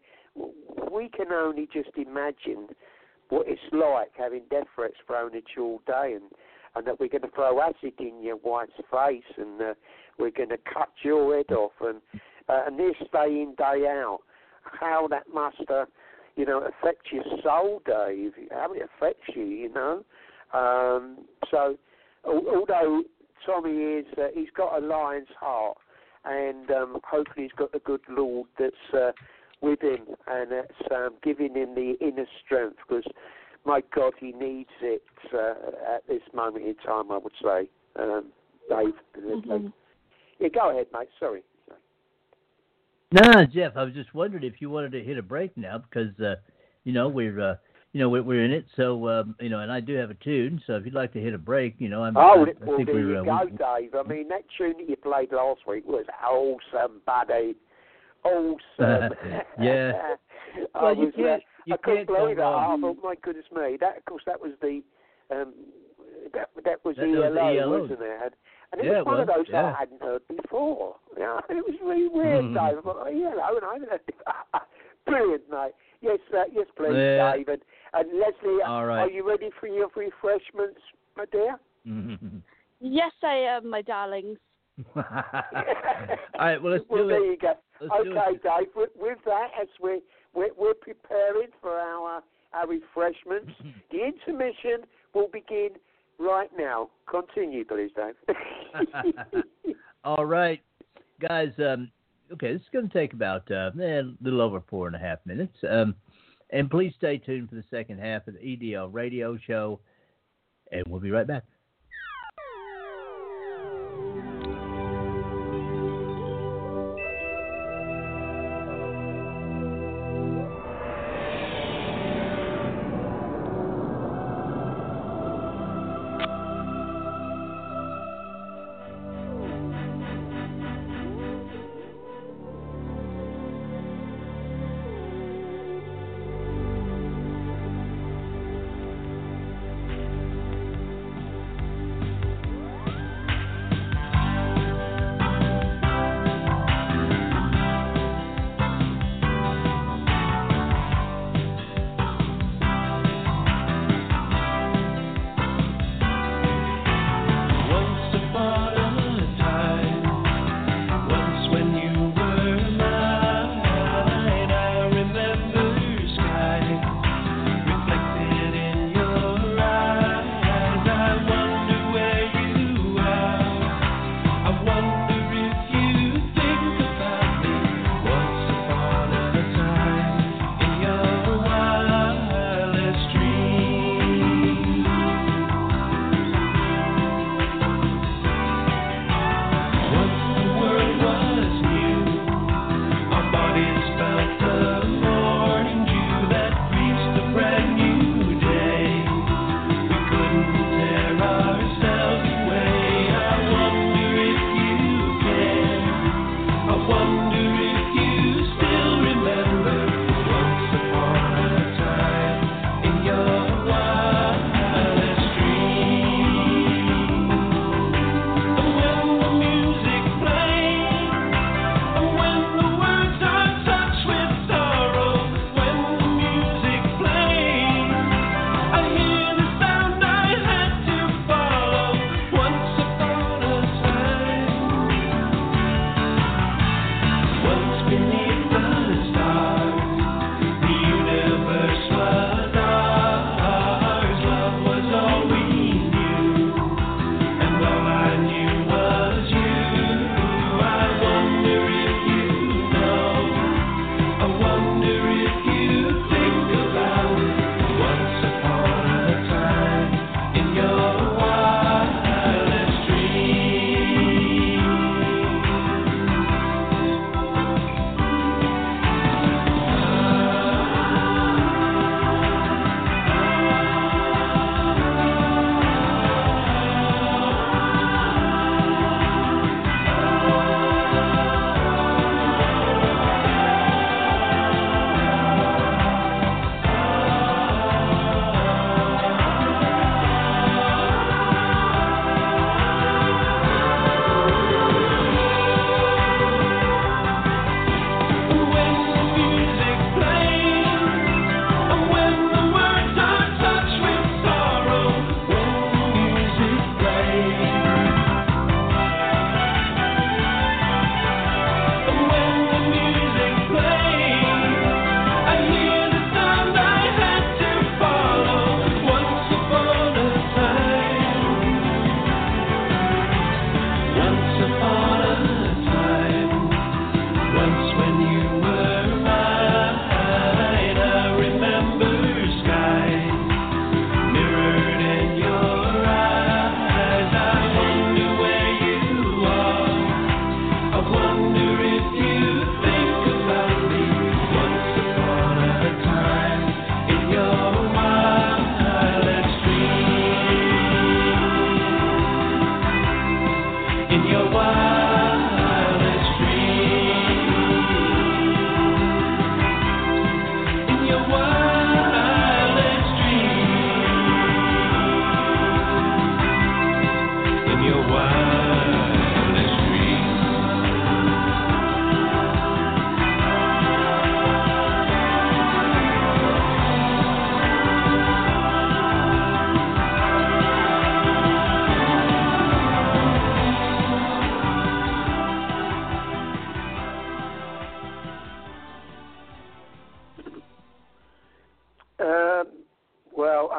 We can only just imagine what it's like having death threats thrown at you all day, and, and that we're going to throw acid in your wife's face, and uh, we're going to cut your head off, and uh, and this day in day out, how that must, uh, you know, affect your soul, Dave. How it affects you, you know. Um, so, although Tommy is, uh, he's got a lion's heart, and um, hopefully he's got the good Lord that's uh, with him, and that's um, giving him the inner strength, because, my God, he needs it uh, at this moment in time, I would say. Um, Dave, mm-hmm. yeah, go ahead, mate, sorry. No, Jeff, I was just wondering if you wanted to hit a break now, because, uh, you know, we're... Uh, You know, we're, we're in it, so, um, you know, and I do have a tune, so if you'd like to hit a break, you know, I'm... Oh, I, well, I think there we're, you uh, go, we, Dave. I mean, that tune that you played last week was awesome, buddy. Awesome. yeah. I well, you was, can't, uh, you I couldn't can't believe go that. I wrong. thought, my goodness me. That, of course, that was the... Um, that, that was that, E L O, that was E L O, wasn't it? And it yeah, was one it was, of those yeah. that I hadn't heard before. You know, it was really weird, Mm. Dave. I thought, oh, E L O, and I haven't heard it. Brilliant, mate. Yes, uh, yes, please, yeah. David. And Leslie, All right. are you ready for your refreshments, my dear? Yes, I am, my darlings. All right, well, let's well, do there it. you go. Let's okay, Dave, with, with that, as we're, we're, we're preparing for our, our refreshments, the intermission will begin right now. Continue, please, Dave. All right, guys, um, okay, this is going to take about uh, eh, a little over four and a half minutes. Um, and please stay tuned for the second half of the E D L radio show, and we'll be right back.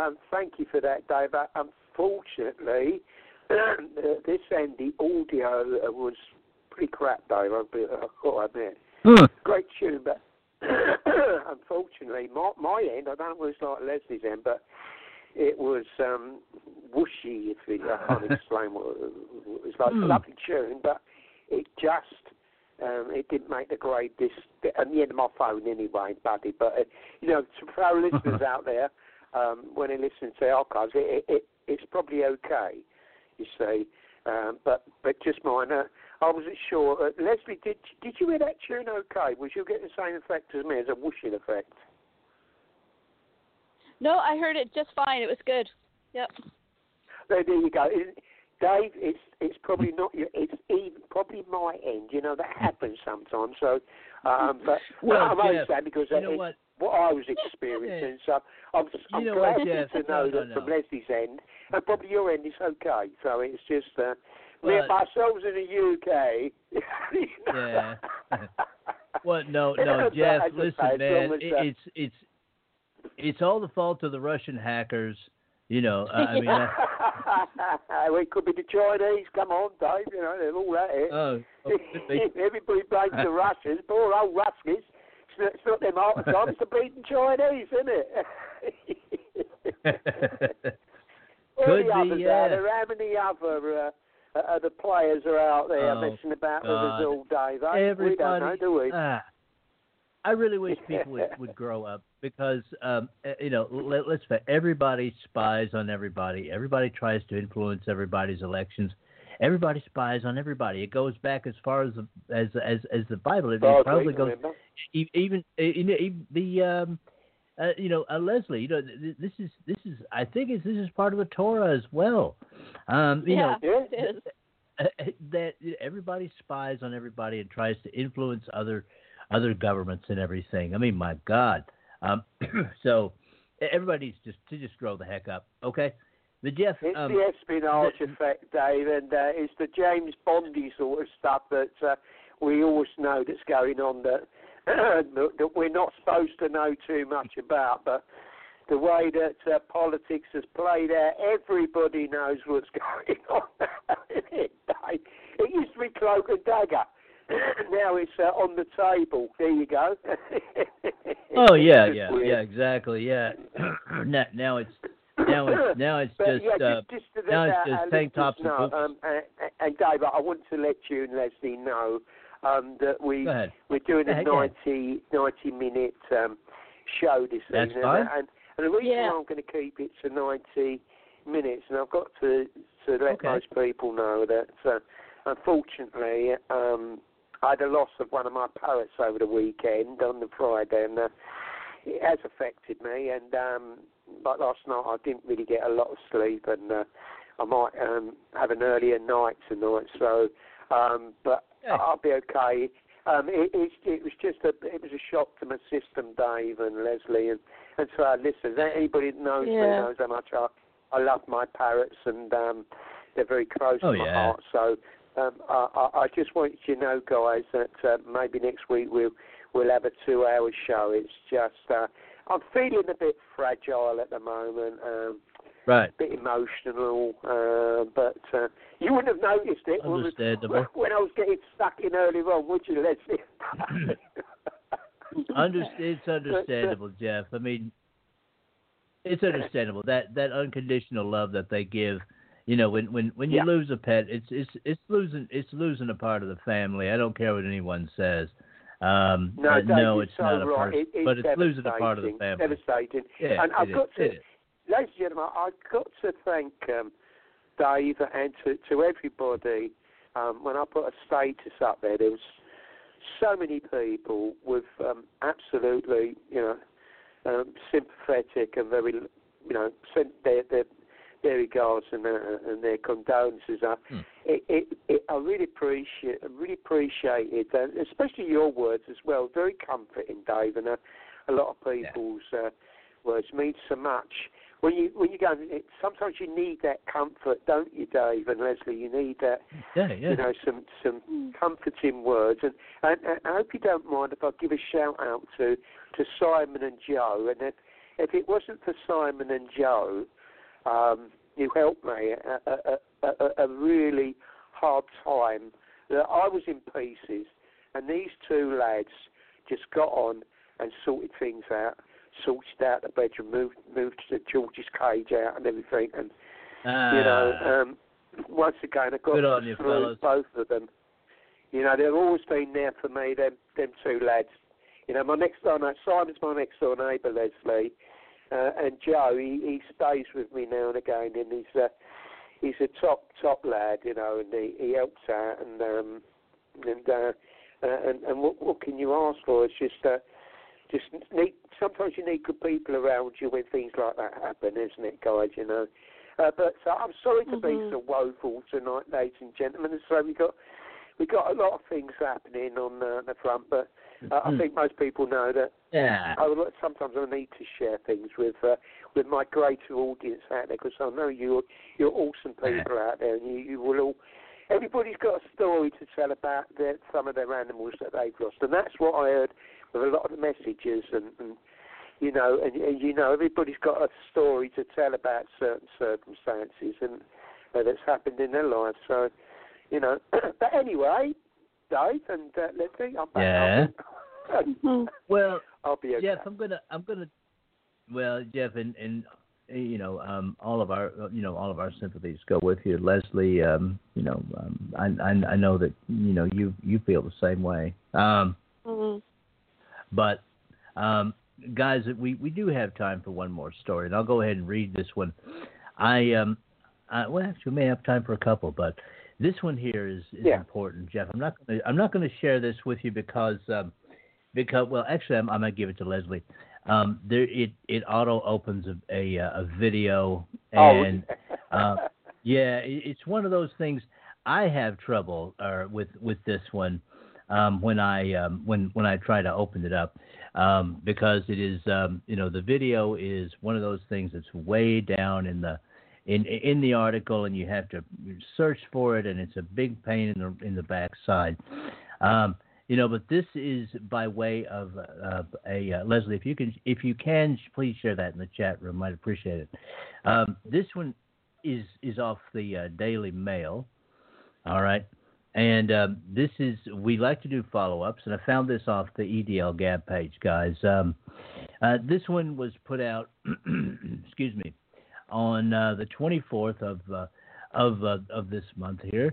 um, thank you for that, Dave. Uh, unfortunately, this end, the audio uh, was pretty crap, Dave. I've got to admit. Hmm. Great tune, but unfortunately, my, my end, I don't know what it's like Leslie's end, but it was um, whooshy, if it, I can't explain what it was. It was like Hmm. a lovely tune, but it just, um, it didn't make the grade this, at the end of my phone anyway, buddy. But, uh, you know, to, for our listeners out there, um, when they listen to archives, it, it, it's probably okay, you see. Um, but but just mine, uh, I wasn't sure. Uh, Leslie, did did you hear that tune okay? Was you getting the same effect as me, as a whooshing effect? No, I heard it just fine. It was good. Yep. There, there you go. It, Dave, it's it's probably not your, it's even probably my end. You know, that happens sometimes. So, um, but Well, I'm only Jeff, saying because you know it's what? what I was experiencing. So I'm, I'm You know glad what, Jeff? to know No, no, that no. from Leslie's end, and probably your end is okay. So it's just uh, me Well- and myself in the U K. Yeah. Well, no, But no, Jeff. as I say, Listen, as man. long as, It, uh, it's it's it's all the fault of the Russian hackers. You know, uh, I mean. Uh, well, it could be the Chinese. Come on, Dave. You know, they're all at it. oh, oh, could be. Everybody blames the Russians. Poor old Ruskies. It's not, it's not them half the time. It's the bleeding Chinese, isn't it? All Could the be, others yeah. out there. How many other uh, other players are out there Oh, messing about with God. us all, Dave? Eh? Everybody. We don't know, do we? Ah, I really wish people would, would grow up because, um, uh, you know, let, let's face everybody spies on everybody. Everybody tries to influence everybody's elections. Everybody spies on everybody. It goes back as far as the, as as as the Bible. It, Oh, it probably great, goes remember? e- even even, even the um, uh, you know uh, Leslie. You know th- this is this is I think is this is part of the Torah as well. Um, you yeah, know it is. that everybody spies on everybody and tries to influence other other governments and everything. I mean, my God. Um, so everybody needs just to just grow the heck up, okay? The Jeff. It's Um, the espionage the- effect, Dave, and uh, it's the James Bondy sort of stuff that uh, we always know that's going on that that we're not supposed to know too much about. But the way that uh, politics has played out, everybody knows what's going on now, isn't it, Dave? It used to be cloak and dagger. Now it's uh, on the table. There you go. oh yeah, It's yeah, weird. yeah, exactly, yeah. now, now it's now it's now it's But, just, yeah, uh, just, just to now let it's our- just our tank listeners tops and know, boots. um, and, and Dave, I want to let you and Leslie know um, that we Go ahead. we're doing Go a ahead, go ahead. ninety, ninety minute um, show this That's evening, fine. and and the reason Yeah. why I'm going to keep it to ninety minutes, and I've got to to let Okay. most people know that uh, unfortunately um, I had a loss of one of my parrots over the weekend on the Friday, and uh, it has affected me. And um, but last night I didn't really get a lot of sleep, and uh, I might um, have an earlier night tonight. So, um, but Hey. I'll be okay. Um, it, it, it was just a it was a shock to my system, Dave and Leslie, and and to our listeners. Anybody that knows me Yeah. knows how much I I love my parrots, and um, they're very close Oh, to my yeah. heart. So. Um, I, I, I just want you to know, guys, that uh, maybe next week we'll we'll have a two-hour show. It's just uh, I'm feeling a bit fragile at the moment, um, Right. a bit emotional, uh, but uh, you wouldn't have noticed it when, Understandable. when I was getting stuck in earlier on, would you, Leslie? Underst- it's understandable, Jeff. I mean, it's understandable that that unconditional love that they give. You know, when when when you Yeah. lose a pet, it's it's it's losing it's losing a part of the family. I don't care what anyone says. Um, No, uh, Dave, no, you're it's so not a right. person, It, it's but it's losing a part of the devastating, family. Devastating. Yeah, and it I've is, got it to, is. ladies and gentlemen, I've got to thank um, Dave and to, to everybody. Um, when I put a status up there, there was so many people with um, absolutely, you know, um, sympathetic and very, you know, sent their their, their regards and, uh, and their condolences. Uh, Hmm. it, it, it, I really appreciate, I really appreciate it, and especially your words as well. Very comforting, Dave, and uh, a lot of people's uh, words mean so much. When you when you go, it, sometimes you need that comfort, don't you, Dave and Leslie? You need that, Yeah, yeah. you know, some some comforting words. And, and, and I hope you don't mind if I give a shout out to to Simon and Joe. And then if it wasn't for Simon and Joe, um, you helped me at a, a, a, a really hard time. I was in pieces, and these two lads just got on and sorted things out, sorted out the bedroom, moved moved to George's cage out and everything, and ah, you know, um, once again I got good on you, through fellas. both of them. You know, they've always been there for me. Them them two lads. You know, my next door neighbour, Simon's my next door neighbour, Leslie, uh, and Joe. He, he stays with me now and again, and he's uh, he's a top top lad. You know, and he, he helps out, and um, and uh, uh, and and what, what can you ask for? It's just. Uh, Just need, sometimes you need good people around you when things like that happen, isn't it, guys? You know. Uh, but so I'm sorry to Mm-hmm. be so woeful tonight, ladies and gentlemen. And so we got we got a lot of things happening on uh, the front, but uh, I think most people know that. Yeah. I would, sometimes I need to share things with uh, with my greater audience out there, because I know you're you're awesome people out there, and you, you will all. Everybody's got a story to tell about their, some of their animals that they've lost, and that's what I heard with a lot of the messages, and, and you know, and, and you know, everybody's got a story to tell about certain circumstances and uh, that's happened in their lives. So, you know, but anyway, Dave and uh, Leslie, I'm back. Yeah. I'll be, Mm-hmm. Well, I'll be okay. Jeff, I'm gonna, I'm gonna. Well, Jeff, and, and you know, um, all of our, you know, all of our sympathies go with you, Leslie. Um, you know, um, I, I, I know that you know you, you feel the same way. Um, Mm-hmm. But, um, guys, we, we do have time for one more story, and I'll go ahead and read this one. I, um, I, well, actually, we may have time for a couple, but this one here is, is Yeah. important, Jeff. I'm not gonna, I'm not going to share this with you because, um, because, well, actually, I'm, I'm going to give it to Leslie. Um, there, it, it auto opens a, a, a video, and oh. uh, yeah, it, it's one of those things. I have trouble uh, with with this one. Um, when I um, when when I try to open it up, um, because it is um, you know the video is one of those things that's way down in the in in the article, and you have to search for it, and it's a big pain in the in the backside. Um, you know, but this is by way of uh, a uh, Leslie. If you can, if you can, please share that in the chat room. I'd appreciate it. Um, this one is is off the uh, Daily Mail. All right. And um, this is, we like to do follow-ups, and I found this off the E D L Gab page, guys. Um, uh, this one was put out, excuse me, on uh, the twenty-fourth of uh, of uh, of this month here.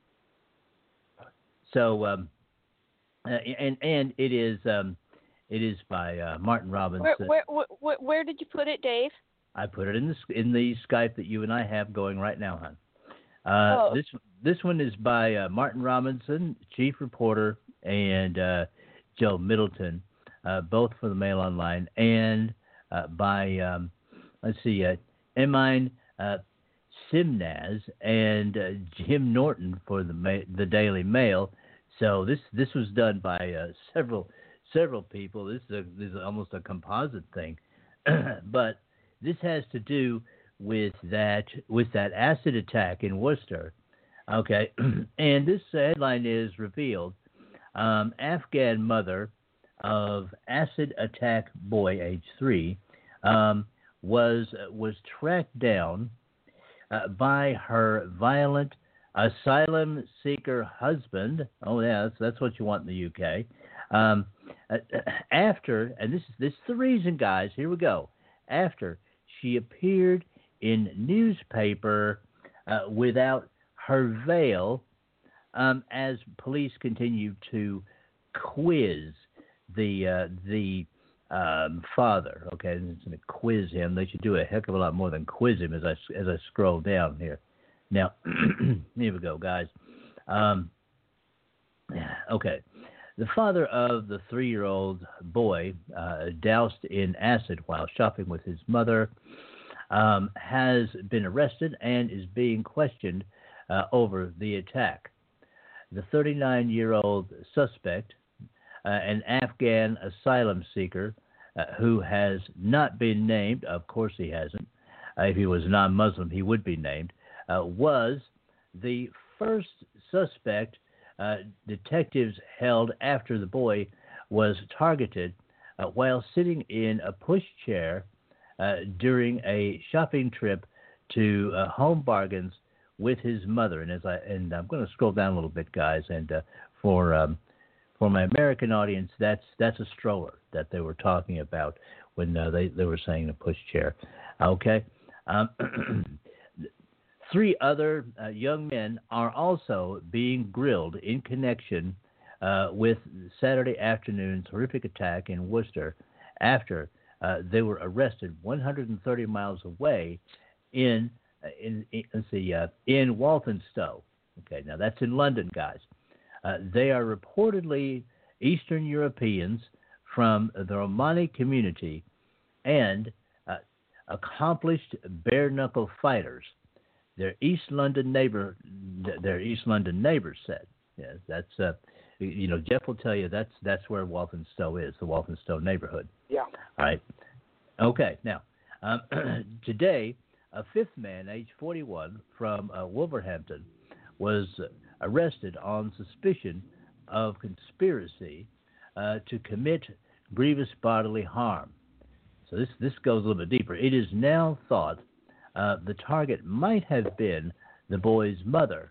So, um, uh, and and it is um, it is by uh, Martin Robbins. Where, where, where, where did you put it, Dave? I put it in the in the Skype that you and I have going right now, hon. Uh, oh. This this one is by uh, Martin Robinson, chief reporter, and uh, Joe Middleton, uh, both for the Mail Online, and uh, by um, let's see, uh, Emine uh, Simnaz and uh, Jim Norton for the Ma- the Daily Mail. So this this was done by uh, several several people. This is a, this is almost a composite thing, but this has to do with that with that acid attack in Worcester. Okay, and this headline is revealed. Um, Afghan mother of acid attack boy, age three, um, was was tracked down uh, by her violent asylum seeker husband. Oh yeah, that's, that's what you want in the U K. Um, after, and this is this is the reason, guys. Here we go. After she appeared in newspaper uh, without her veil, um, as police continue to quiz the uh, the um, father. Okay, it's going to quiz him. They should do a heck of a lot more than quiz him. As I as I scroll down here, now here we go, guys. Um, okay, the father of the three-year-old boy uh, doused in acid while shopping with his mother Um, has been arrested and is being questioned uh, over the attack. The thirty-nine-year-old suspect, uh, an Afghan asylum seeker uh, who has not been named, of course he hasn't, uh, if he was non-Muslim he would be named, uh, was the first suspect uh, detectives held after the boy was targeted uh, while sitting in a pushchair uh, during a shopping trip to uh, Home Bargains with his mother. And as I and I'm going to scroll down a little bit, guys, and uh, for um, for my American audience, that's that's a stroller that they were talking about when uh, they they were saying a pushchair. Okay. Um, three other uh, young men are also being grilled in connection uh, with Saturday afternoon's horrific attack in Worcester after uh, they were arrested one hundred thirty miles away in in, in let's see uh, in Walthamstow. Okay, now that's in London, guys. Uh, they are reportedly Eastern Europeans from the Romani community and uh, accomplished bare-knuckle fighters. Their East London neighbor, their East London neighbors said, "Yeah, that's uh, you know, Jeff will tell you that's that's where Walthamstow is, the Walthamstow neighborhood." Yeah. All right. Okay. Now, um, today, a fifth man, age forty-one, from uh, Wolverhampton, was arrested on suspicion of conspiracy uh, to commit grievous bodily harm. So this this goes a little bit deeper. It is now thought uh, the target might have been the boy's mother.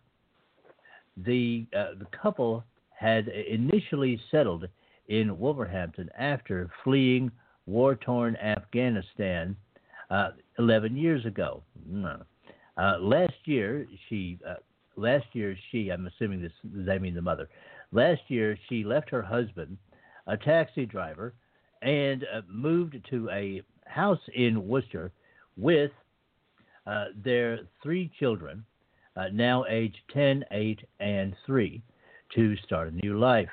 The uh, the couple had initially settled in Wolverhampton after fleeing war-torn Afghanistan uh, eleven years ago. Uh, last year, she uh, last year she I'm assuming this they mean the mother. Last year, she left her husband, a taxi driver, and uh, moved to a house in Worcester with uh, their three children, uh, now aged ten, eight, and three, to start a new life.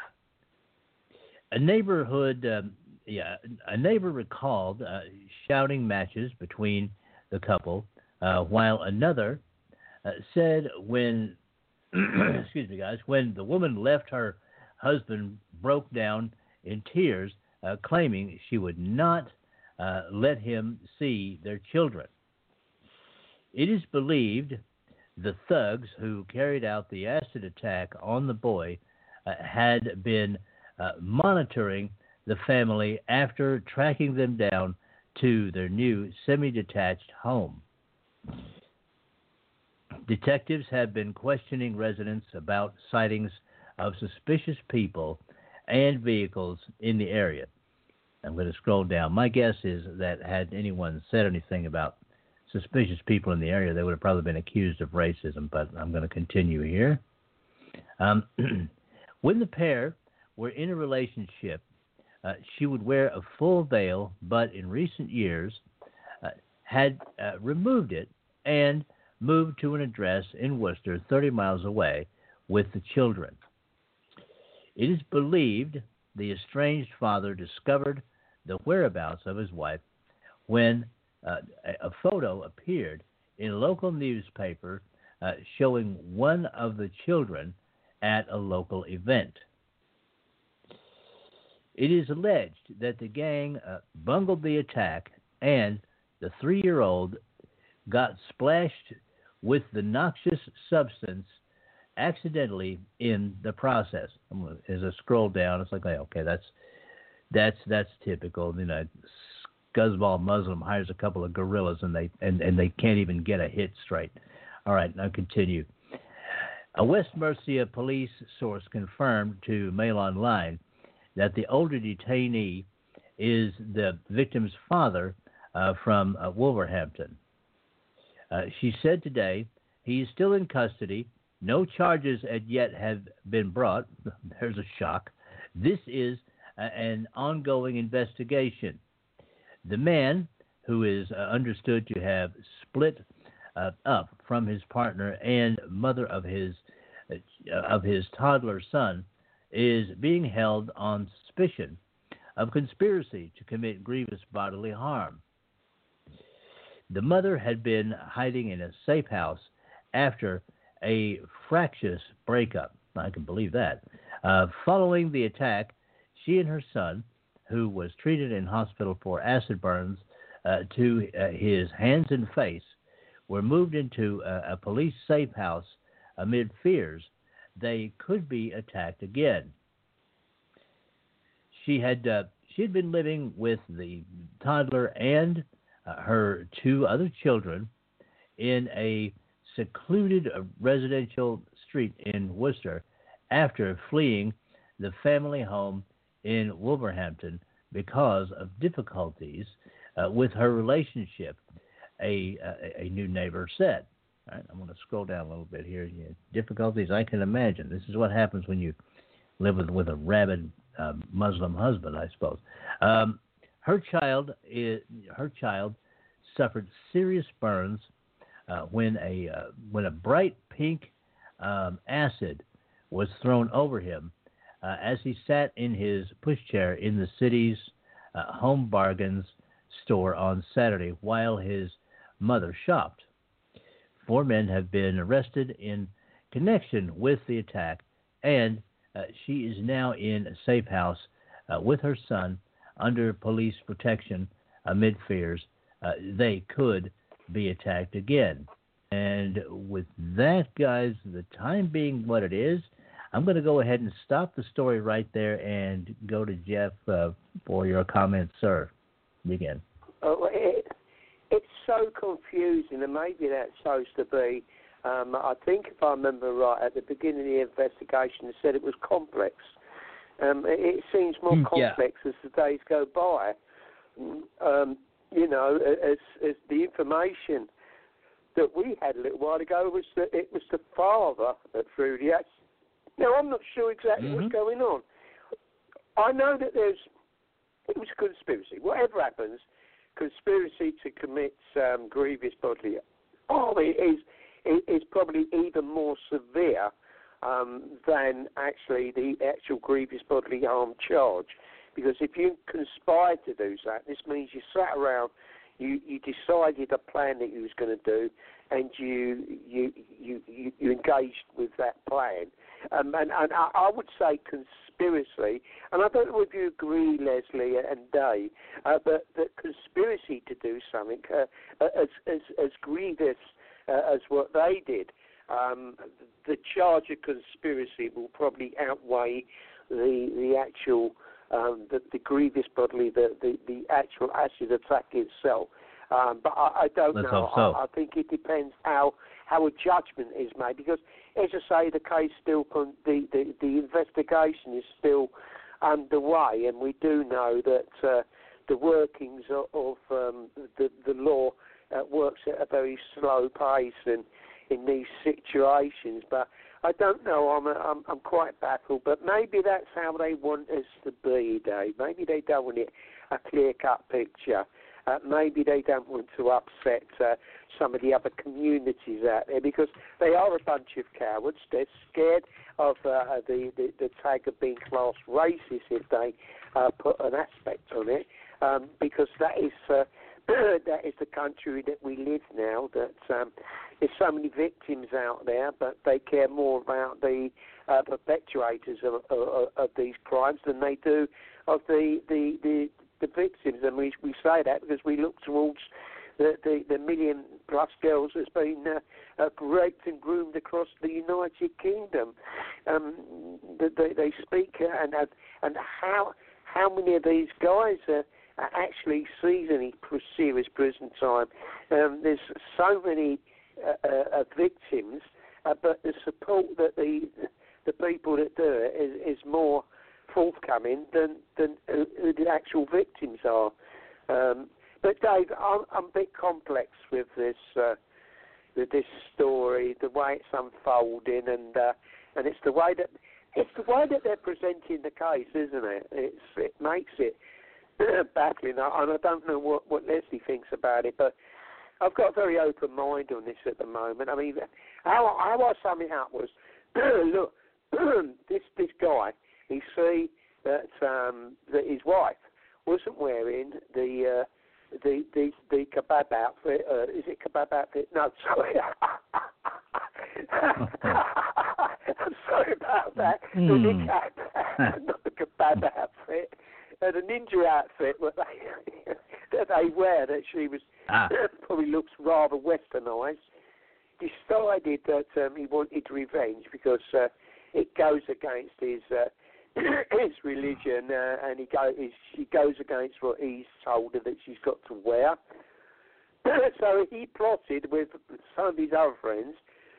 A neighborhood, um, yeah, a neighbor recalled uh, shouting matches between the couple, uh, while another uh, said when, excuse me, guys, when the woman left, her husband broke down in tears, uh, claiming she would not uh, let him see their children. It is believed the thugs who carried out the acid attack on the boy uh, had been uh, monitoring the family after tracking them down to their new semi-detached home. Detectives have been questioning residents about sightings of suspicious people and vehicles in the area. I'm going to scroll down. My guess is that had anyone said anything about suspicious people in the area, they would have probably been accused of racism, but I'm going to continue here. Um, when the pair were in a relationship, uh, she would wear a full veil, but in recent years uh, had uh, removed it and moved to an address in Worcester, thirty miles away, with the children. It is believed the estranged father discovered the whereabouts of his wife when uh, a photo appeared in a local newspaper uh, showing one of the children at a local event. It is alleged that the gang uh, bungled the attack and the three-year-old got splashed with the noxious substance accidentally in the process. As I scroll down, it's like, okay, that's that's that's typical. You know, scuzzball Muslim hires a couple of gorillas and they and, and they can't even get a hit straight. All right, now continue. A West Mercia police source confirmed to Mail Online that the older detainee is the victim's father uh, from uh, Wolverhampton. Uh, she said today he is still in custody. No charges as yet have been brought. There's a shock. This is uh, an ongoing investigation. The man, who is uh, understood to have split uh, up from his partner and mother of his uh, of his toddler son, is being held on suspicion of conspiracy to commit grievous bodily harm. The mother had been hiding in a safe house after a fractious breakup. I can believe that. Uh, following the attack, she and her son, who was treated in hospital for acid burns uh, to uh, his hands and face, were moved into a, a police safe house amid fears they could be attacked again. She had uh, she had been living with the toddler and uh, her two other children in a secluded uh, residential street in Worcester after fleeing the family home in Wolverhampton because of difficulties uh, with her relationship, a, a, a new neighbor said. All right, I'm going to scroll down a little bit here. Yeah, difficulties, I can imagine. This is what happens when you live with, with a rabid uh, Muslim husband, I suppose. Um, her child is, her child suffered serious burns uh, when a uh, when a bright pink um, acid was thrown over him uh, as he sat in his pushchair in the city's uh, Home Bargains store on Saturday while his mother shopped. Four men have been arrested in connection with the attack, and uh, she is now in a safe house uh, with her son under police protection amid fears uh, they could be attacked again. And with that, guys, the time being what it is, I'm going to go ahead and stop the story right there and go to Jeff uh, for your comments, sir. Begin. Oh, it, it's so confusing, and maybe that's supposed to be. Um, I think, if I remember right, at the beginning of the investigation, it said it was complex. Um, it, it seems more Mm, yeah. complex as the days go by. Um, you know, as, as the information that we had a little while ago was that it was the father that threw the axe. Now, I'm not sure exactly Mm-hmm. what's going on. I know that there's, it was a conspiracy. Whatever happens, conspiracy to commit um, grievous bodily harm is, is probably even more severe um, than actually the actual grievous bodily harm charge. Because if you conspired to do that, this means you sat around, you, you decided a plan that you was going to do, and you you, you you you engaged with that plan. Um, and and I, I would say conspiracy, and I don't know if you agree, Leslie and Dave, uh, but that conspiracy to do something uh, as, as, as grievous uh, as what they did, um, the charge of conspiracy will probably outweigh the the actual um, the, the grievous bodily, the, the, the actual acid attack itself. Um, but I, I don't Let's know. hope so. I, I think it depends how how a judgment is made, because, as I say, the case still con- the, the the investigation is still underway, and we do know that uh, the workings of, of um, the the law uh, works at a very slow pace in in these situations. But I don't know. I'm a, I'm, I'm quite baffled. But maybe that's how they want us to be, Dave. Maybe they don't want it a clear-cut picture. Uh, maybe they don't want to upset uh, some of the other communities out there, because they are a bunch of cowards. They're scared of uh, the, the, the tag of being classed racist if they uh, put an aspect on it, um, because that is uh, that is the country that we live now. That um, there's so many victims out there, but they care more about the uh, perpetuators of, of, of these crimes than they do of the the, the the victims, and we we say that because we look towards the the, the million plus girls that's been uh, uh, raped and groomed across the United Kingdom. Um, they, they speak uh, and and how how many of these guys are, are actually seasoning serious prison time. Um, there's so many uh, uh, victims, uh, but the support that the the people that do it is, is more forthcoming than than uh, the actual victims are. Um, but Dave, I'm, I'm a bit complex with this uh, with this story, the way it's unfolding, and uh, and it's the way that it's the way that they're presenting the case, isn't it? It's it makes it baffling, and I don't know what, what Leslie thinks about it, but I've got a very open mind on this at the moment. I mean, how how I sum it up was, look, this this guy. He see that um, that his wife wasn't wearing the uh, the, the the kebab outfit. Uh, is it kebab outfit? No, sorry. I'm sorry about that. Mm. The niqab, not the kebab outfit. Uh, the ninja outfit that they, that they wear, that she was ah. probably looks rather westernised. Decided that um, he wanted revenge because uh, it goes against his. Uh, his religion, uh, and he go, he goes against what he's told her that she's got to wear. So he plotted with some of his other friends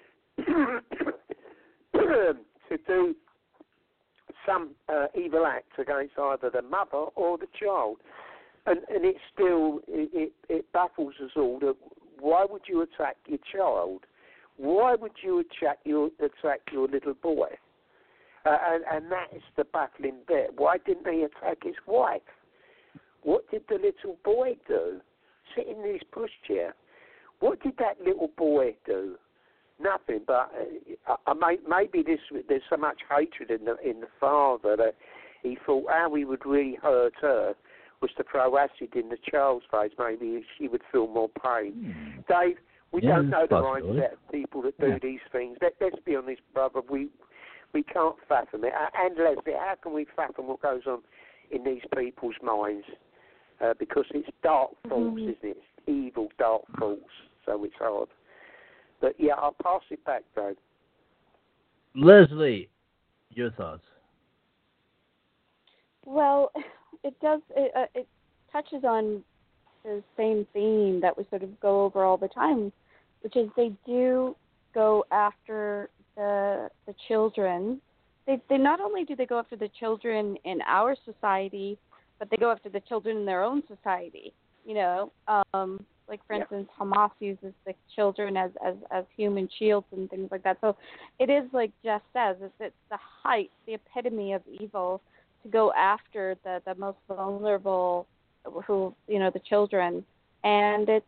to do some uh, evil act against either the mother or the child. And, and it still, it, it, it baffles us all that why would you attack your child? Why would you attack your, attack your little boy? Uh, and, and that is the baffling bit. Why didn't he attack his wife? What did the little boy do? Sit in his pushchair. What did that little boy do? Nothing. But uh, I, I, maybe this, there's so much hatred in the in the father that he thought how he would really hurt her was to throw acid in the child's face. Maybe she would feel more pain. Hmm. Dave, we yeah, don't know the possibly. mindset of people that do yeah. these things. Let, let's be honest, brother. We we can't fathom it. And Leslie, how can we fathom what goes on in these people's minds? Uh, because it's dark thoughts, Mm-hmm. isn't it? It's evil, dark thoughts. So it's hard. But yeah, I'll pass it back, Dave. Leslie, your thoughts? Well, it does. It, uh, it touches on the same theme that we sort of go over all the time, which is they do go after the the children. They they not only do they go after the children in our society, but they go after the children in their own society. You know, um, like for Yeah. instance, Hamas uses the children as, as, as human shields and things like that. So it is like Jeff says, it's, it's the height, the epitome of evil to go after the, the most vulnerable, who you know, the children. And it's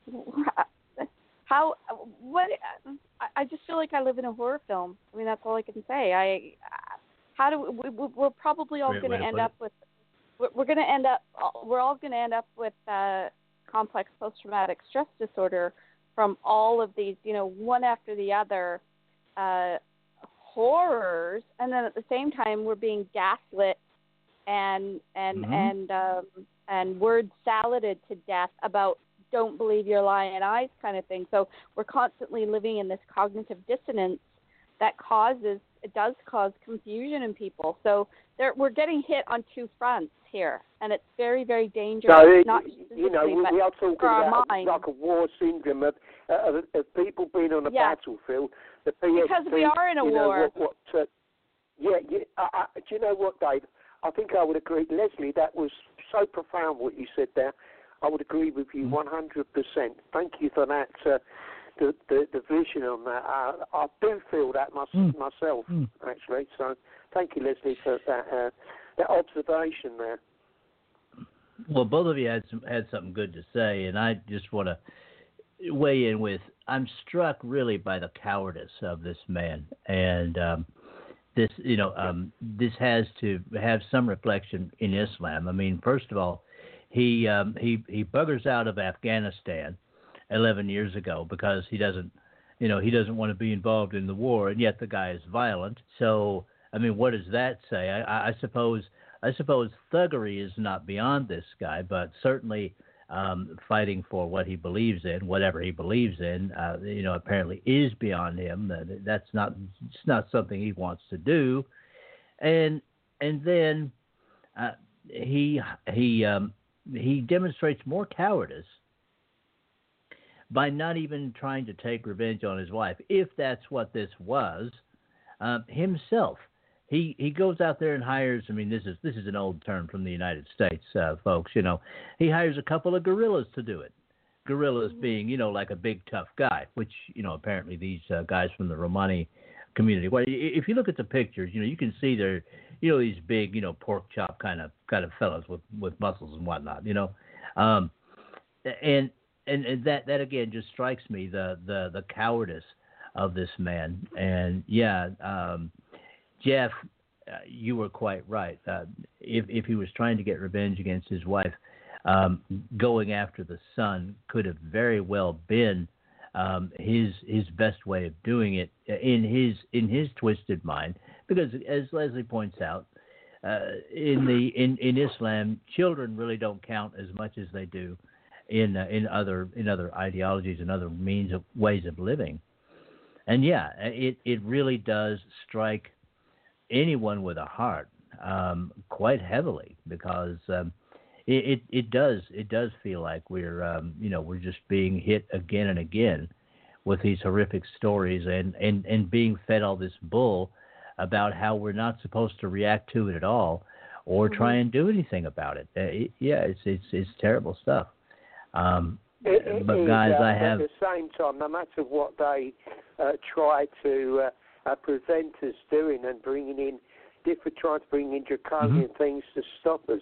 how what I, I just feel like I live in a horror film. I mean, that's all I can say. I how do we, we we're probably all Great going way to to end put up with we're, we're going to end up we're all going to end up with uh, complex post-traumatic stress disorder from all of these, you know, one after the other uh, horrors, and then at the same time we're being gaslit and and Mm-hmm. and um, and word saladed to death about don't believe your lying eyes kind of thing. So we're constantly living in this cognitive dissonance that causes it does cause confusion in people. So there, we're getting hit on two fronts here, and it's very, very dangerous. So, it, not you know, we, but we are talking for our about mind. like a war syndrome of, uh, of, of people being on a Yeah. battlefield. The P S P, Because we are in a you know, war. What, what, uh, yeah, yeah I, I, do you know what, Dave? I think I would agree. Leslie, that was so profound what you said there. I would agree with you one hundred percent. Thank you for that, uh, the, the the vision on that. I, I do feel that my, Mm. myself, Mm. actually. So thank you, Leslie, for that, uh, that observation there. Well, both of you had some had something good to say, and I just want to weigh in with. I'm struck really by the cowardice of this man, and um, this, you know, um, this has to have some reflection in Islam. I mean, first of all, he um, he he buggers out of Afghanistan eleven years ago because he doesn't, you know, he doesn't want to be involved in the war, and yet the guy is violent. So, I mean, what does that say? I, I suppose. I suppose thuggery is not beyond this guy, but certainly um, fighting for what he believes in, whatever he believes in, uh, you know, apparently is beyond him. Uh, that's not it's not something he wants to do, and and then uh, he he um, he demonstrates more cowardice by not even trying to take revenge on his wife, if that's what this was, uh, himself. He he goes out there and hires. I mean, this is this is an old term from the United States, uh, folks. You know, he hires a couple of guerrillas to do it. Guerrillas being, you know, like a big tough guy, which you know apparently these uh, guys from the Romani community. Well, if you look at the pictures, you know, you can see they're, you know, these big, you know, pork chop kind of kind of fellas with, with muscles and whatnot. You know, um, and, and and that that again just strikes me the the the cowardice of this man. And yeah. Um, Jeff, uh, you were quite right. Uh, if if he was trying to get revenge against his wife, um, going after the son could have very well been um, his his best way of doing it in his in his twisted mind. Because as Leslie points out, uh, in the in, in Islam, children really don't count as much as they do in uh, in other in other ideologies and other means of ways of living. And yeah, it it really does strike anyone with a heart um, quite heavily, because um, it, it it does it does feel like we're um, you know we're just being hit again and again with these horrific stories and, and, and being fed all this bull about how we're not supposed to react to it at all or mm-hmm. try and do anything about it. Uh, it yeah, it's it's it's terrible stuff. Um, it, it but is, guys, uh, I have at the same time, no matter what they uh, try to uh, uh, prevent us doing and bringing in different trying to bring in draconian mm-hmm. things to stop us.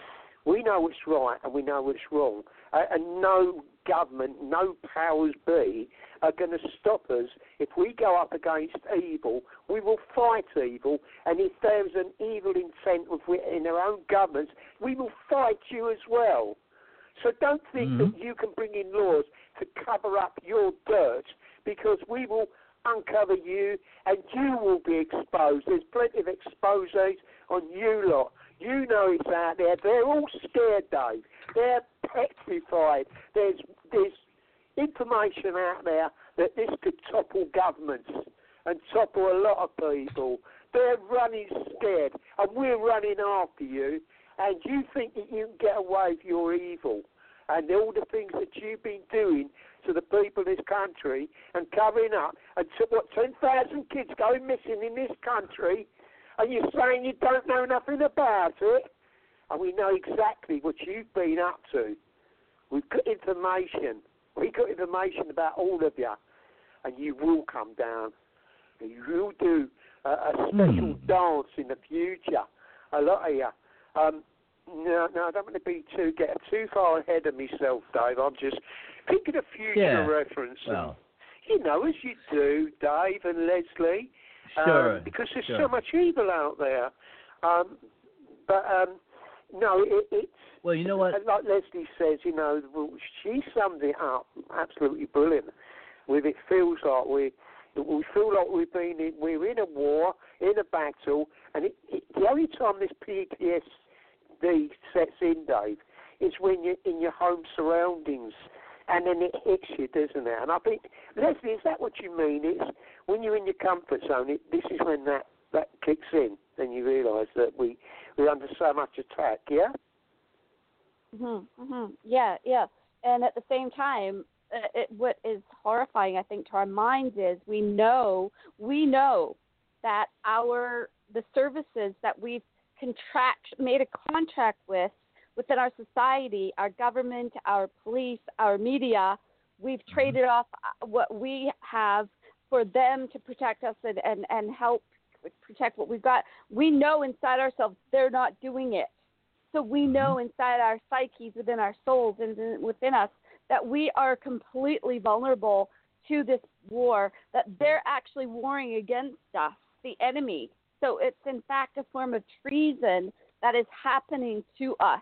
We know what's right and we know what's wrong. Uh, and no government, no powers be, are going to stop us. If we go up against evil, we will fight evil. And if there's an evil intent in our own governments, we will fight you as well. So don't think mm-hmm. that you can bring in laws to cover up your dirt, because we will uncover you and you will be exposed. There's plenty of exposés on you lot. You know it's out there. They're all scared, Dave. They're petrified. There's there's information out there that this could topple governments and topple a lot of people. They're running scared, and we're running after you, and you think that you can get away with your evil and all the things that you've been doing to the people of this country and covering up, and to, what, ten thousand kids going missing in this country, and you're saying you don't know nothing about it? And we know exactly what you've been up to. We've got information. We've got information about all of you, and you will come down. And you will do a, a special mm. dance in the future. A lot of you. Um, no, no, I don't want to be too get too far ahead of myself, Dave. I'm just thinking of future yeah. reference. Well. And, you know, as you do, Dave and Leslie. Sure. Um, because there's sure. so much evil out there. Um, but, um, no, it, it's... Well, you know what? Like Leslie says, you know, she summed it up absolutely brilliant. With it feels like we... We feel like we've been in, we're in a war, in a battle, and it, it, the only time this P T S D sets in, Dave, is when you're in your home surroundings, and then it hits you, doesn't it? And I think, Leslie, is that what you mean? It's when you're in your comfort zone, it, this is when that, that kicks in, and you realise that we, we're under so much attack, yeah? Mm-hmm, mm-hmm. Yeah, yeah. And at the same time, uh, it, what is horrifying, I think, to our minds is we know, we know that our, the services that we've contract, made a contract with within our society, our government, our police, our media, we've traded off what we have for them to protect us and, and, and help protect what we've got. We know inside ourselves they're not doing it. So we know inside our psyches, within our souls, and within us, that we are completely vulnerable to this war, that they're actually warring against us, the enemy. So it's, in fact, a form of treason that is happening to us.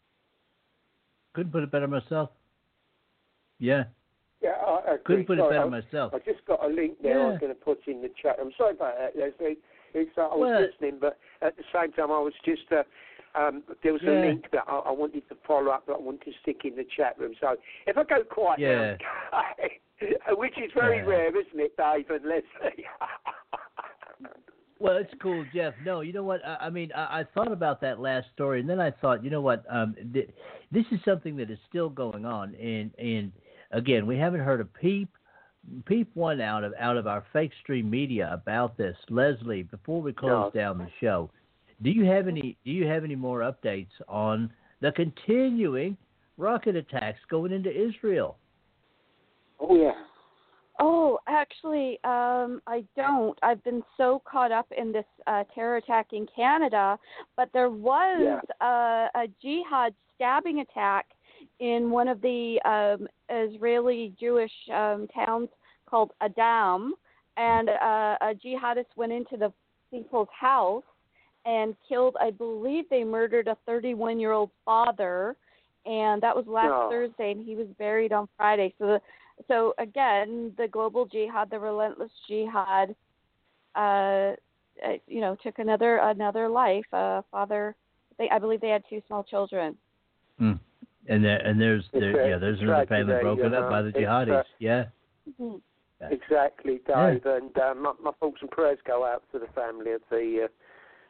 Couldn't put it better myself. Yeah. Yeah, I, I couldn't put sorry, it better I, myself. I just got a link there yeah. I was going to put in the chat. I'm sorry about that, Leslie. It's, uh, I was well, listening, but at the same time, I was just... Uh, Um, there was yeah. a link that I, I wanted to follow up that I wanted to stick in the chat room. So if I go quiet yeah. now, which is very yeah. rare, isn't it, Dave and Leslie? Well, it's cool, Jeff. No, you know what? I, I mean, I, I thought about that last story, and then I thought, you know what? Um, th- this is something that is still going on, and and again, we haven't heard a peep, peep one out of out of our fake stream media about this. Leslie, before we close no. down the show, do you have any do you have any more updates on the continuing rocket attacks going into Israel? Oh yeah. Oh, actually, um, I don't. I've been so caught up in this uh, terror attack in Canada, but there was yeah. a, a jihad stabbing attack in one of the um, Israeli Jewish um, towns called Adam, and uh, a jihadist went into the people's house and killed, I believe they murdered a thirty-one-year-old father, and that was last no. Thursday, and he was buried on Friday. So, the, so again, the global jihad, the relentless jihad, uh, you know, took another another life. Uh, father, they, I believe they had two small children. Mm. And there, and there's there, a, yeah, there's another family broken you know, up by the it's, jihadis. Uh, yeah. Mm-hmm. Exactly, Dave, yeah. and uh, my, my thoughts and prayers go out to the family of the uh,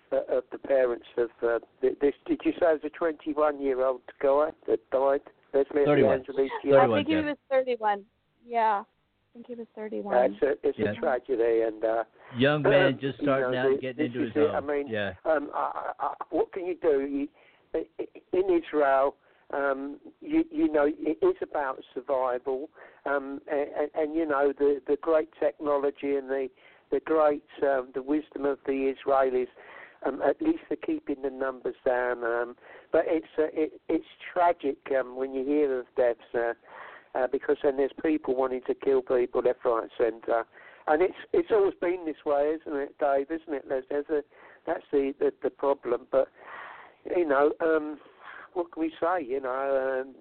uh, of the parents of uh, this. Did you say it was a twenty-one-year-old guy that died? Leslie thirty-one. Angelis? I think he was thirty-one. Yeah, I think he was thirty-one. Uh, it's a, it's yeah. a tragedy, and uh, young man um, just starting you know, out, this, getting into this his is it. own. I mean, yeah. um, I, I, what can you do? You, in Israel, um, you, you know, it is about survival, um, and, and you know the, the great technology and the the great um, the wisdom of the Israelis. Um, at least they're keeping the numbers down. Um, but it's uh, it, it's tragic um, when you hear of deaths uh, uh, because then there's people wanting to kill people left, right, and centre. And it's it's always been this way, isn't it, Dave? Isn't it? There's, there's a that's the, the the problem. But you know, um, what can we say? You know, um,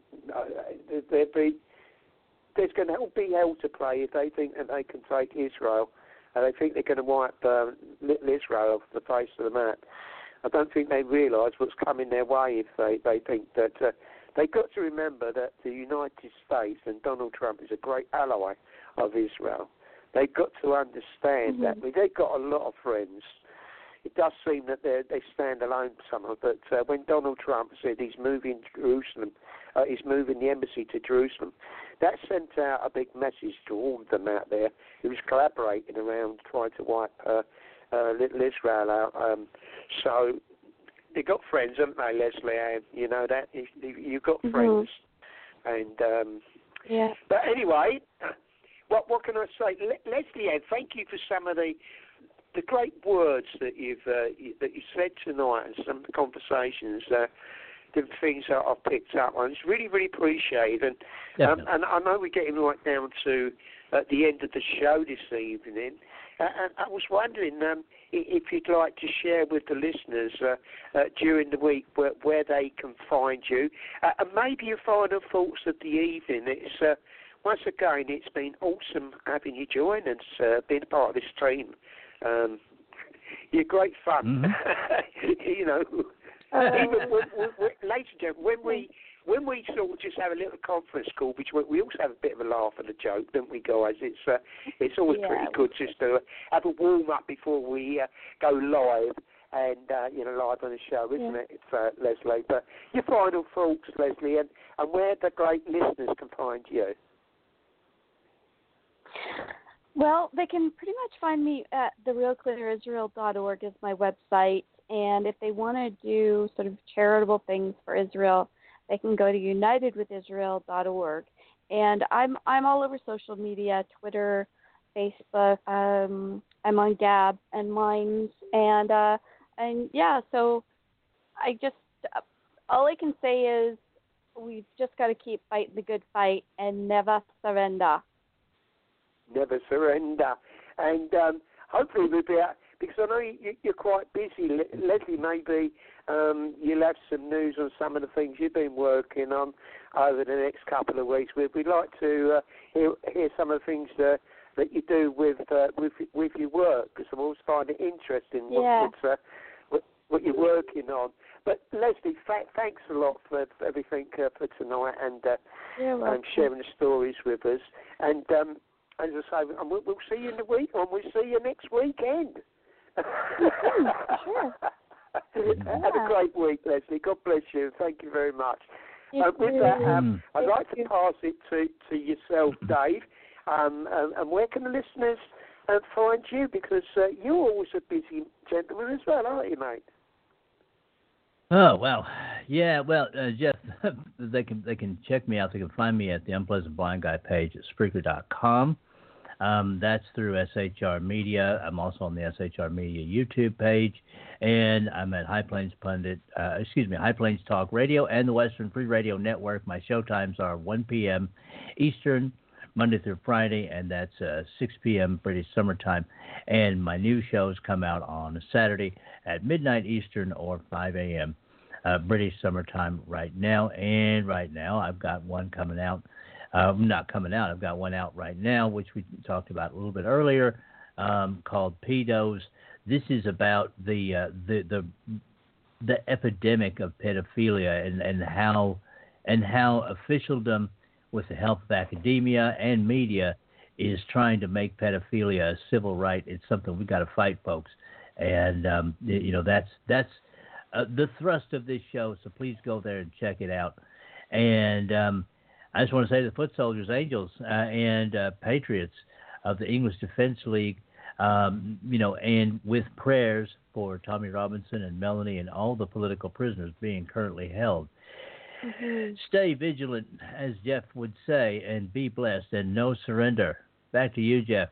there be there's going to be hell to play if they think that they can take Israel. And they think they're going to wipe uh, little Israel off the face of the map. I don't think they realise what's coming their way if they, they think that... Uh, they've got to remember that the United States and Donald Trump is a great ally of Israel. They've got to understand mm-hmm. that. I mean, they've got a lot of friends. It does seem that they they stand alone, some of it. But uh, when Donald Trump said he's moving Jerusalem, uh, he's moving the embassy to Jerusalem, that sent out a big message to all of them out there who was collaborating around trying to wipe uh, uh, little Israel out. Um, so they've got friends, haven't they, Leslie Ann? You know that? You've got friends. Mm-hmm. And um, yeah. But anyway, what what can I say? Le- Leslie Ann, thank you for some of the the great words that you've uh, you, that you said tonight and some of the conversations. Uh, the things that I've picked up on. It's really, really appreciated. And, um, and I know we're getting right down to uh, the end of the show this evening. Uh, and I was wondering um, if you'd like to share with the listeners uh, uh, during the week where, where they can find you. Uh, and maybe your final thoughts of the evening. It's uh, once again, it's been awesome having you join us, uh, being a part of this team. Um, you're great fun. Mm-hmm. You know. Uh, Even when, when, when, ladies and gentlemen, when we when we sort of just have a little conference call, which we, we also have a bit of a laugh and a joke, don't we, guys? It's uh, it's always yeah. pretty good just to have a warm up before we uh, go live and uh, you know live on the show, isn't yeah. it? It's uh, Leslie. But your final thoughts, Leslie, and, and where the great listeners can find you. Well, they can pretty much find me at the real clear israel dot org is my website. And if they want to do sort of charitable things for Israel, they can go to united with israel dot org. And I'm I'm all over social media, Twitter, Facebook. Um, I'm on Gab and Minds, and uh, and yeah. So I just all I can say is we've just got to keep fighting the good fight and never surrender. Never surrender, and um, hopefully we'll be out. Because I know you're quite busy, Leslie. Maybe um, you'll have some news on some of the things you've been working on over the next couple of weeks. We'd, we'd like to uh, hear, hear some of the things uh, that you do with uh, with with your work, because I always find it interesting what, yeah. uh, what, what you're working on. But Leslie, fa- thanks a lot for, for everything uh, for tonight and uh, and sharing the stories with us. And um, as I say, we'll, we'll see you in the week, and we'll see you next weekend. Sure. Have a great week, Leslie. God bless you. Thank you very much. Uh, with that, um, I'd like to pass it to, to yourself, Dave. Um, um, and where can the listeners uh, find you? Because uh, you're always a busy gentleman as well, aren't you, mate? Oh well, yeah. Well, uh, Jeff, they can they can check me out. They can find me at the Unpleasant Blind Guy page at Spreaker dot com. Um, that's through S H R Media. I'm also on the S H R Media YouTube page, and I'm at High Plains Pundit, uh, excuse me, High Plains Talk Radio and the Western Free Radio Network. My show times are one p.m. Eastern, Monday through Friday, and that's uh, six p.m. British Summertime. And my new shows come out on a Saturday at midnight Eastern or five a.m. Uh, British Summertime right now. And right now I've got one coming out. Uh, not coming out. I've got one out right now, which we talked about a little bit earlier, um, called Pedos. This is about the uh, the the the epidemic of pedophilia and, and how and how officialdom, with the help of academia and media, is trying to make pedophilia a civil right. It's something we've got to fight, folks. And um, you know that's that's uh, the thrust of this show. So please go there and check it out. And um, I just want to say to the Foot Soldiers, Angels, uh, and uh, Patriots of the English Defense League, um, you know, and with prayers for Tommy Robinson and Melanie and all the political prisoners being currently held. Mm-hmm. Stay vigilant, as Jeff would say, and be blessed, and no surrender. Back to you, Jeff.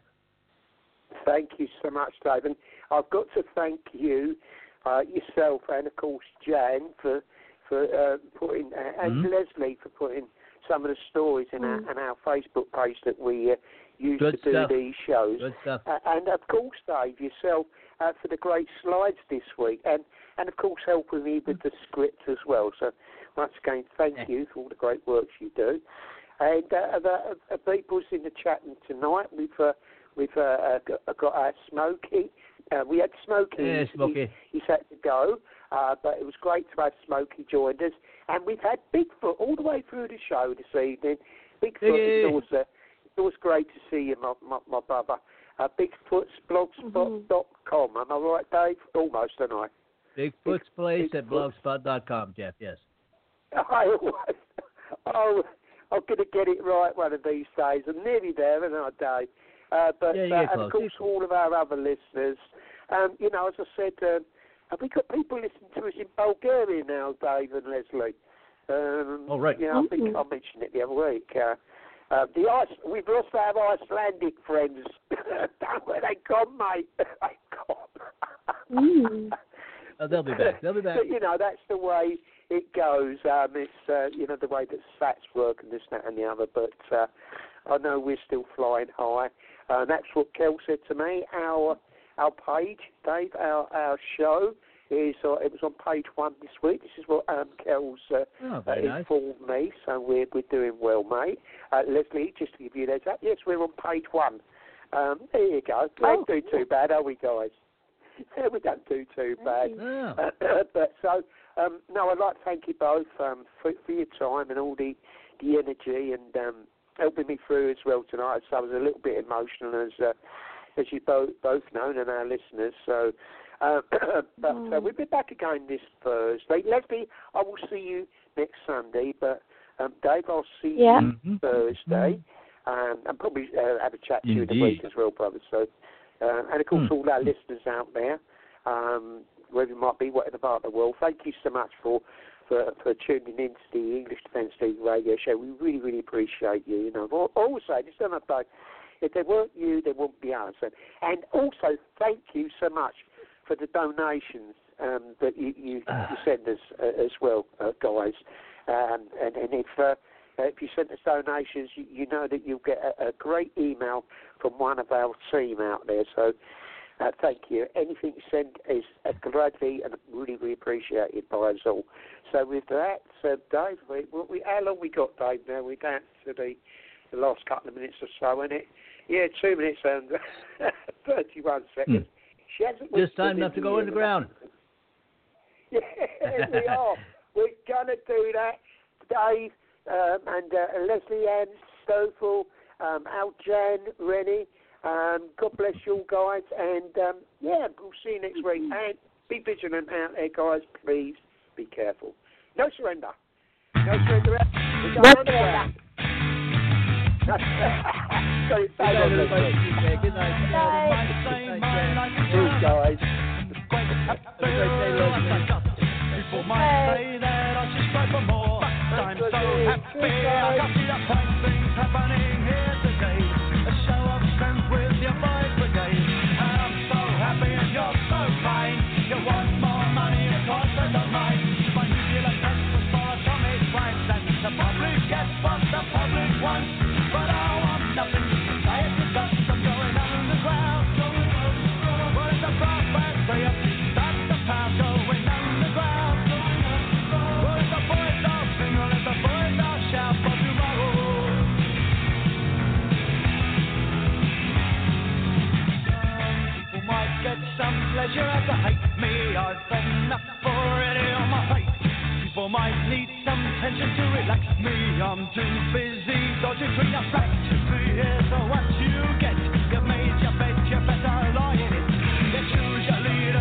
Thank you so much, Dave. And I've got to thank you, uh, yourself, and of course Jan for for uh, putting, uh, and mm-hmm. Leslie for putting some of the stories in, mm. our, in our Facebook page that we uh, use Good to do stuff. these shows. Good stuff. Uh, and of course, Dave, yourself uh, for the great slides this week, and and of course helping me with the script as well. So once again, thank yeah. you for all the great work you do. And uh, the uh, people's in the chat tonight. We've uh, we've uh, uh, got our Smokey. Uh, we had Smokey. Yeah, Smokey. He, he's had to go, uh, but it was great to have Smokey join us. And we've had Bigfoot all the way through the show this evening. Bigfoot, hey. it's, always, uh, it's always great to see you, my, my, my brother. Uh, Bigfoot's blogspot dot com. Mm-hmm. Am I right, Dave? Almost, am I? Bigfoot's Place Bigfoot. at blogspot dot com, Jeff, yes. I always, oh, I'm going to get it right one of these days. I'm nearly there, and I, Dave? Uh, but yeah, uh, and of course, all of our other listeners, um, you know, as I said, um, have we got people listening to us in Bulgaria now, Dave and Leslie? Um, oh, right. You know, I think I mentioned it the other week. Uh, uh, the ice, we've lost our Icelandic friends. Where they gone, mate? They gone. mm. Oh, they'll be back. They'll be back. But, you know, that's the way it goes. Um, it's, uh, you know, the way that sats work and this, that, and the other. But uh, I know we're still flying high. Uh, and that's what Kel said to me. Our our page, Dave, our, our show, is uh, it was on page one this week. This is what um, Kel's uh, oh, uh, informed nice. me. So we're, we're doing well, mate. Uh, Leslie, just to give you that, yes, we're on page one. Um, there you go. We oh. don't do too bad, are we, guys? We don't do too bad. Yeah. Uh, but so, um, no, I'd like to thank you both um, for, for your time and all the, the energy and um, helping me through as well tonight. So I was a little bit emotional, as uh, as you both both know, and our listeners. So, uh, but uh, we'll be back again this Thursday. Leslie, I will see you next Sunday. But um, Dave, I'll see yeah. you mm-hmm. Thursday, um, and probably uh, have a chat to you in the week as well, brother. So. Uh, and, of course, mm. all our listeners out there, um, wherever you might be, whatever part of the world, thank you so much for, for, for tuning into the English Defence League radio show. We really, really appreciate you. You know, I always say, just don't know, if there weren't you, there wouldn't be us. And, and also, thank you so much for the donations um, that you, you, you send us uh, as well, uh, guys. Um, and, and if... Uh, Uh, if you send us donations, you, you know that you'll get a, a great email from one of our team out there. So uh, thank you. Anything you send is uh, gladly and really, really appreciated by us all. So with that, uh, Dave, we, we, how long we got, Dave, now? We're down to the, the last couple of minutes or so, isn't it? Yeah, two minutes and thirty-one seconds. Hmm. She hasn't Just time enough to go underground. Yeah, we are. We're going to do that, Dave. Um, and uh, Leslie Ann, Stoffel, um, Al Jan, Rennie, um, God bless you all, guys. And, um, yeah, we'll see you next week. And be vigilant out there, guys. Please be careful. No surrender. No surrender. We're going on the ground. Sorry, Good night, everybody. Good night. Good night. Cheers, guys. Have a great day, Leslie. People might say that I should strive for more. I'm so happy I got the fine things happening here today. A show of strength with your boys brigade. And I'm so happy and you're so kind. You want more money, of course I don't mind. My nuclear test was for atomic rights, and the public gets what the public wants. But I want nothing to say it to dust. I'm going underground. Where's the brass band for you? That's the power going underground. Where's the boys all sing? Where's the boys all shout for tomorrow? People might get some pleasure out to hate me. I've enough already on my plate. People might need some tension to relax me. I'm too busy dodging between your facts. Here's what you get. You made your bed, you better lie in it. You choose your leader.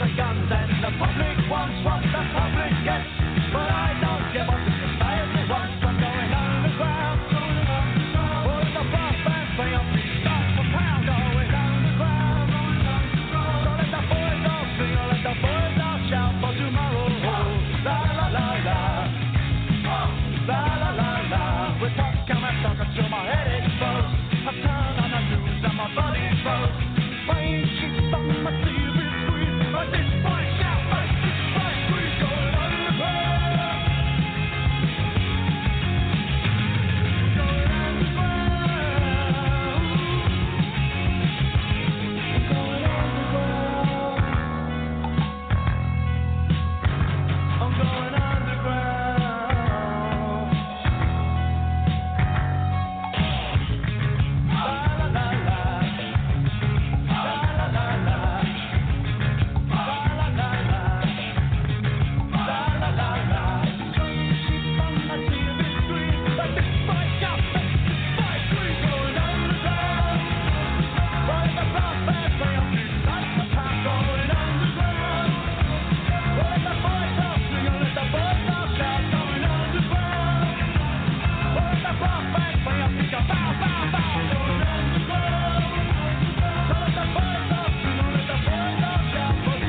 the guns and the public wants what the public gets. But I don't give up, the society wants. I'm going underground. Well, the brass band play on the start for pound, going underground. So let the boys all sing, or let the boys all shout for tomorrow. La la la la. La la la la. We're talking, I'm talking till my head explodes. I turn on the news and my body froze. Rain sheets on my T V screen. But this boy shout, like this boy scream, going underground. Going underground. Going underground. I'm going underground. La la la la. La la la la. La la la la. La la la la. Sheep on my T V screen. Like this boy shout, like this boy scream, going underground. While the brass band play on these lights of time, going underground. Well, let the boys all sing, and let the boys all shout, going underground. Well, let the brass band play on these, bow, bow, bow, going underground. So let the boys all sing, and let the boys all shout, for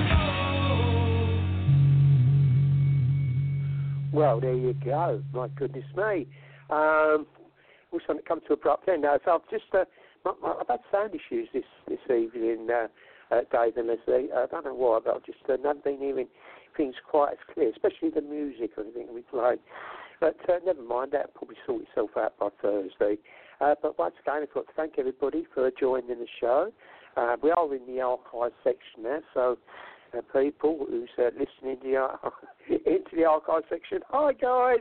Well, there you go. My goodness me. Um, also, it comes to a abrupt end now. So I've just, uh, my, my, I've had sound issues this this evening, uh, uh, Dave and Leslie. I don't know why, but I've just uh, not been hearing things quite as clear, especially the music or anything we play. But uh, never mind, that'll probably sort itself out by Thursday. Uh, but once again, I've got to thank everybody for joining the show. Uh, we are in the archive section now, so uh, people who's uh, listening to the, ar- into the archive section, hi guys!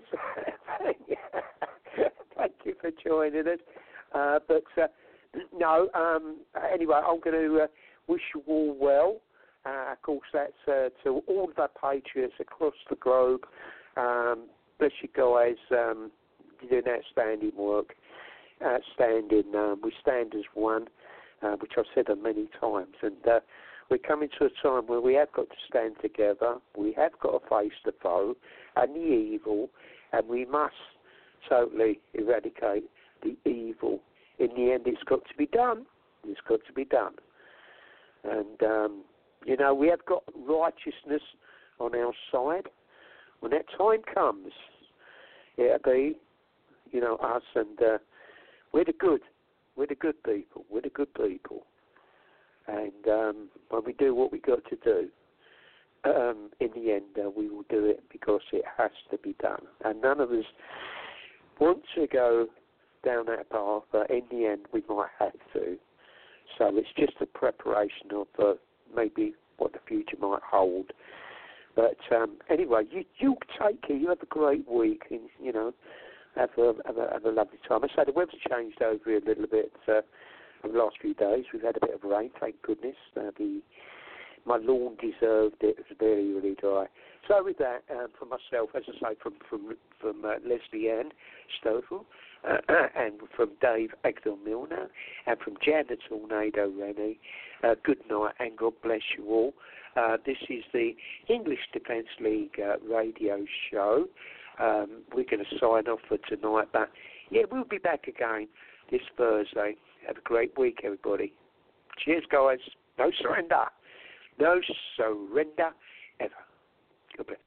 Thank you for joining us. Uh, but uh, no, um, anyway, I'm going to uh, wish you all well. Uh, of course, that's uh, to all of our patriots across the globe. Um, bless you guys. Um, you're doing outstanding work. Outstanding. Um, we stand as one, uh, which I've said many times. And uh, we're coming to a time where we have got to stand together. We have got to face the foe and the evil, and we must totally eradicate the evil. In the end, it's got to be done. It's got to be done. And, um, you know, we have got righteousness on our side. When that time comes, it'll be, you know, us, and uh, we're the good. We're the good people. We're the good people. And um, when we do what we got to do, um, in the end, uh, we will do it because it has to be done. And none of us want to go down that path, but in the end, we might have to. So it's just a preparation of uh, maybe what the future might hold. But um, anyway, you you take care. You have a great week, and you know, have a have a, have a lovely time. I say the weather's changed over here a little bit uh, over the last few days. We've had a bit of rain, thank goodness. Uh, the my lawn deserved it. It was very really dry. So with that, um, from myself, as I say, from from from uh, Leslie Ann Stoffel, uh, and from Dave Agdon Milner, and from Jan the Tornado Rennie, uh, good night and God bless you all. Uh, this is the English Defence League uh, radio show. Um, we're going to sign off for tonight, but yeah, we'll be back again this Thursday. Have a great week, everybody. Cheers, guys. No surrender. No surrender ever. God bless.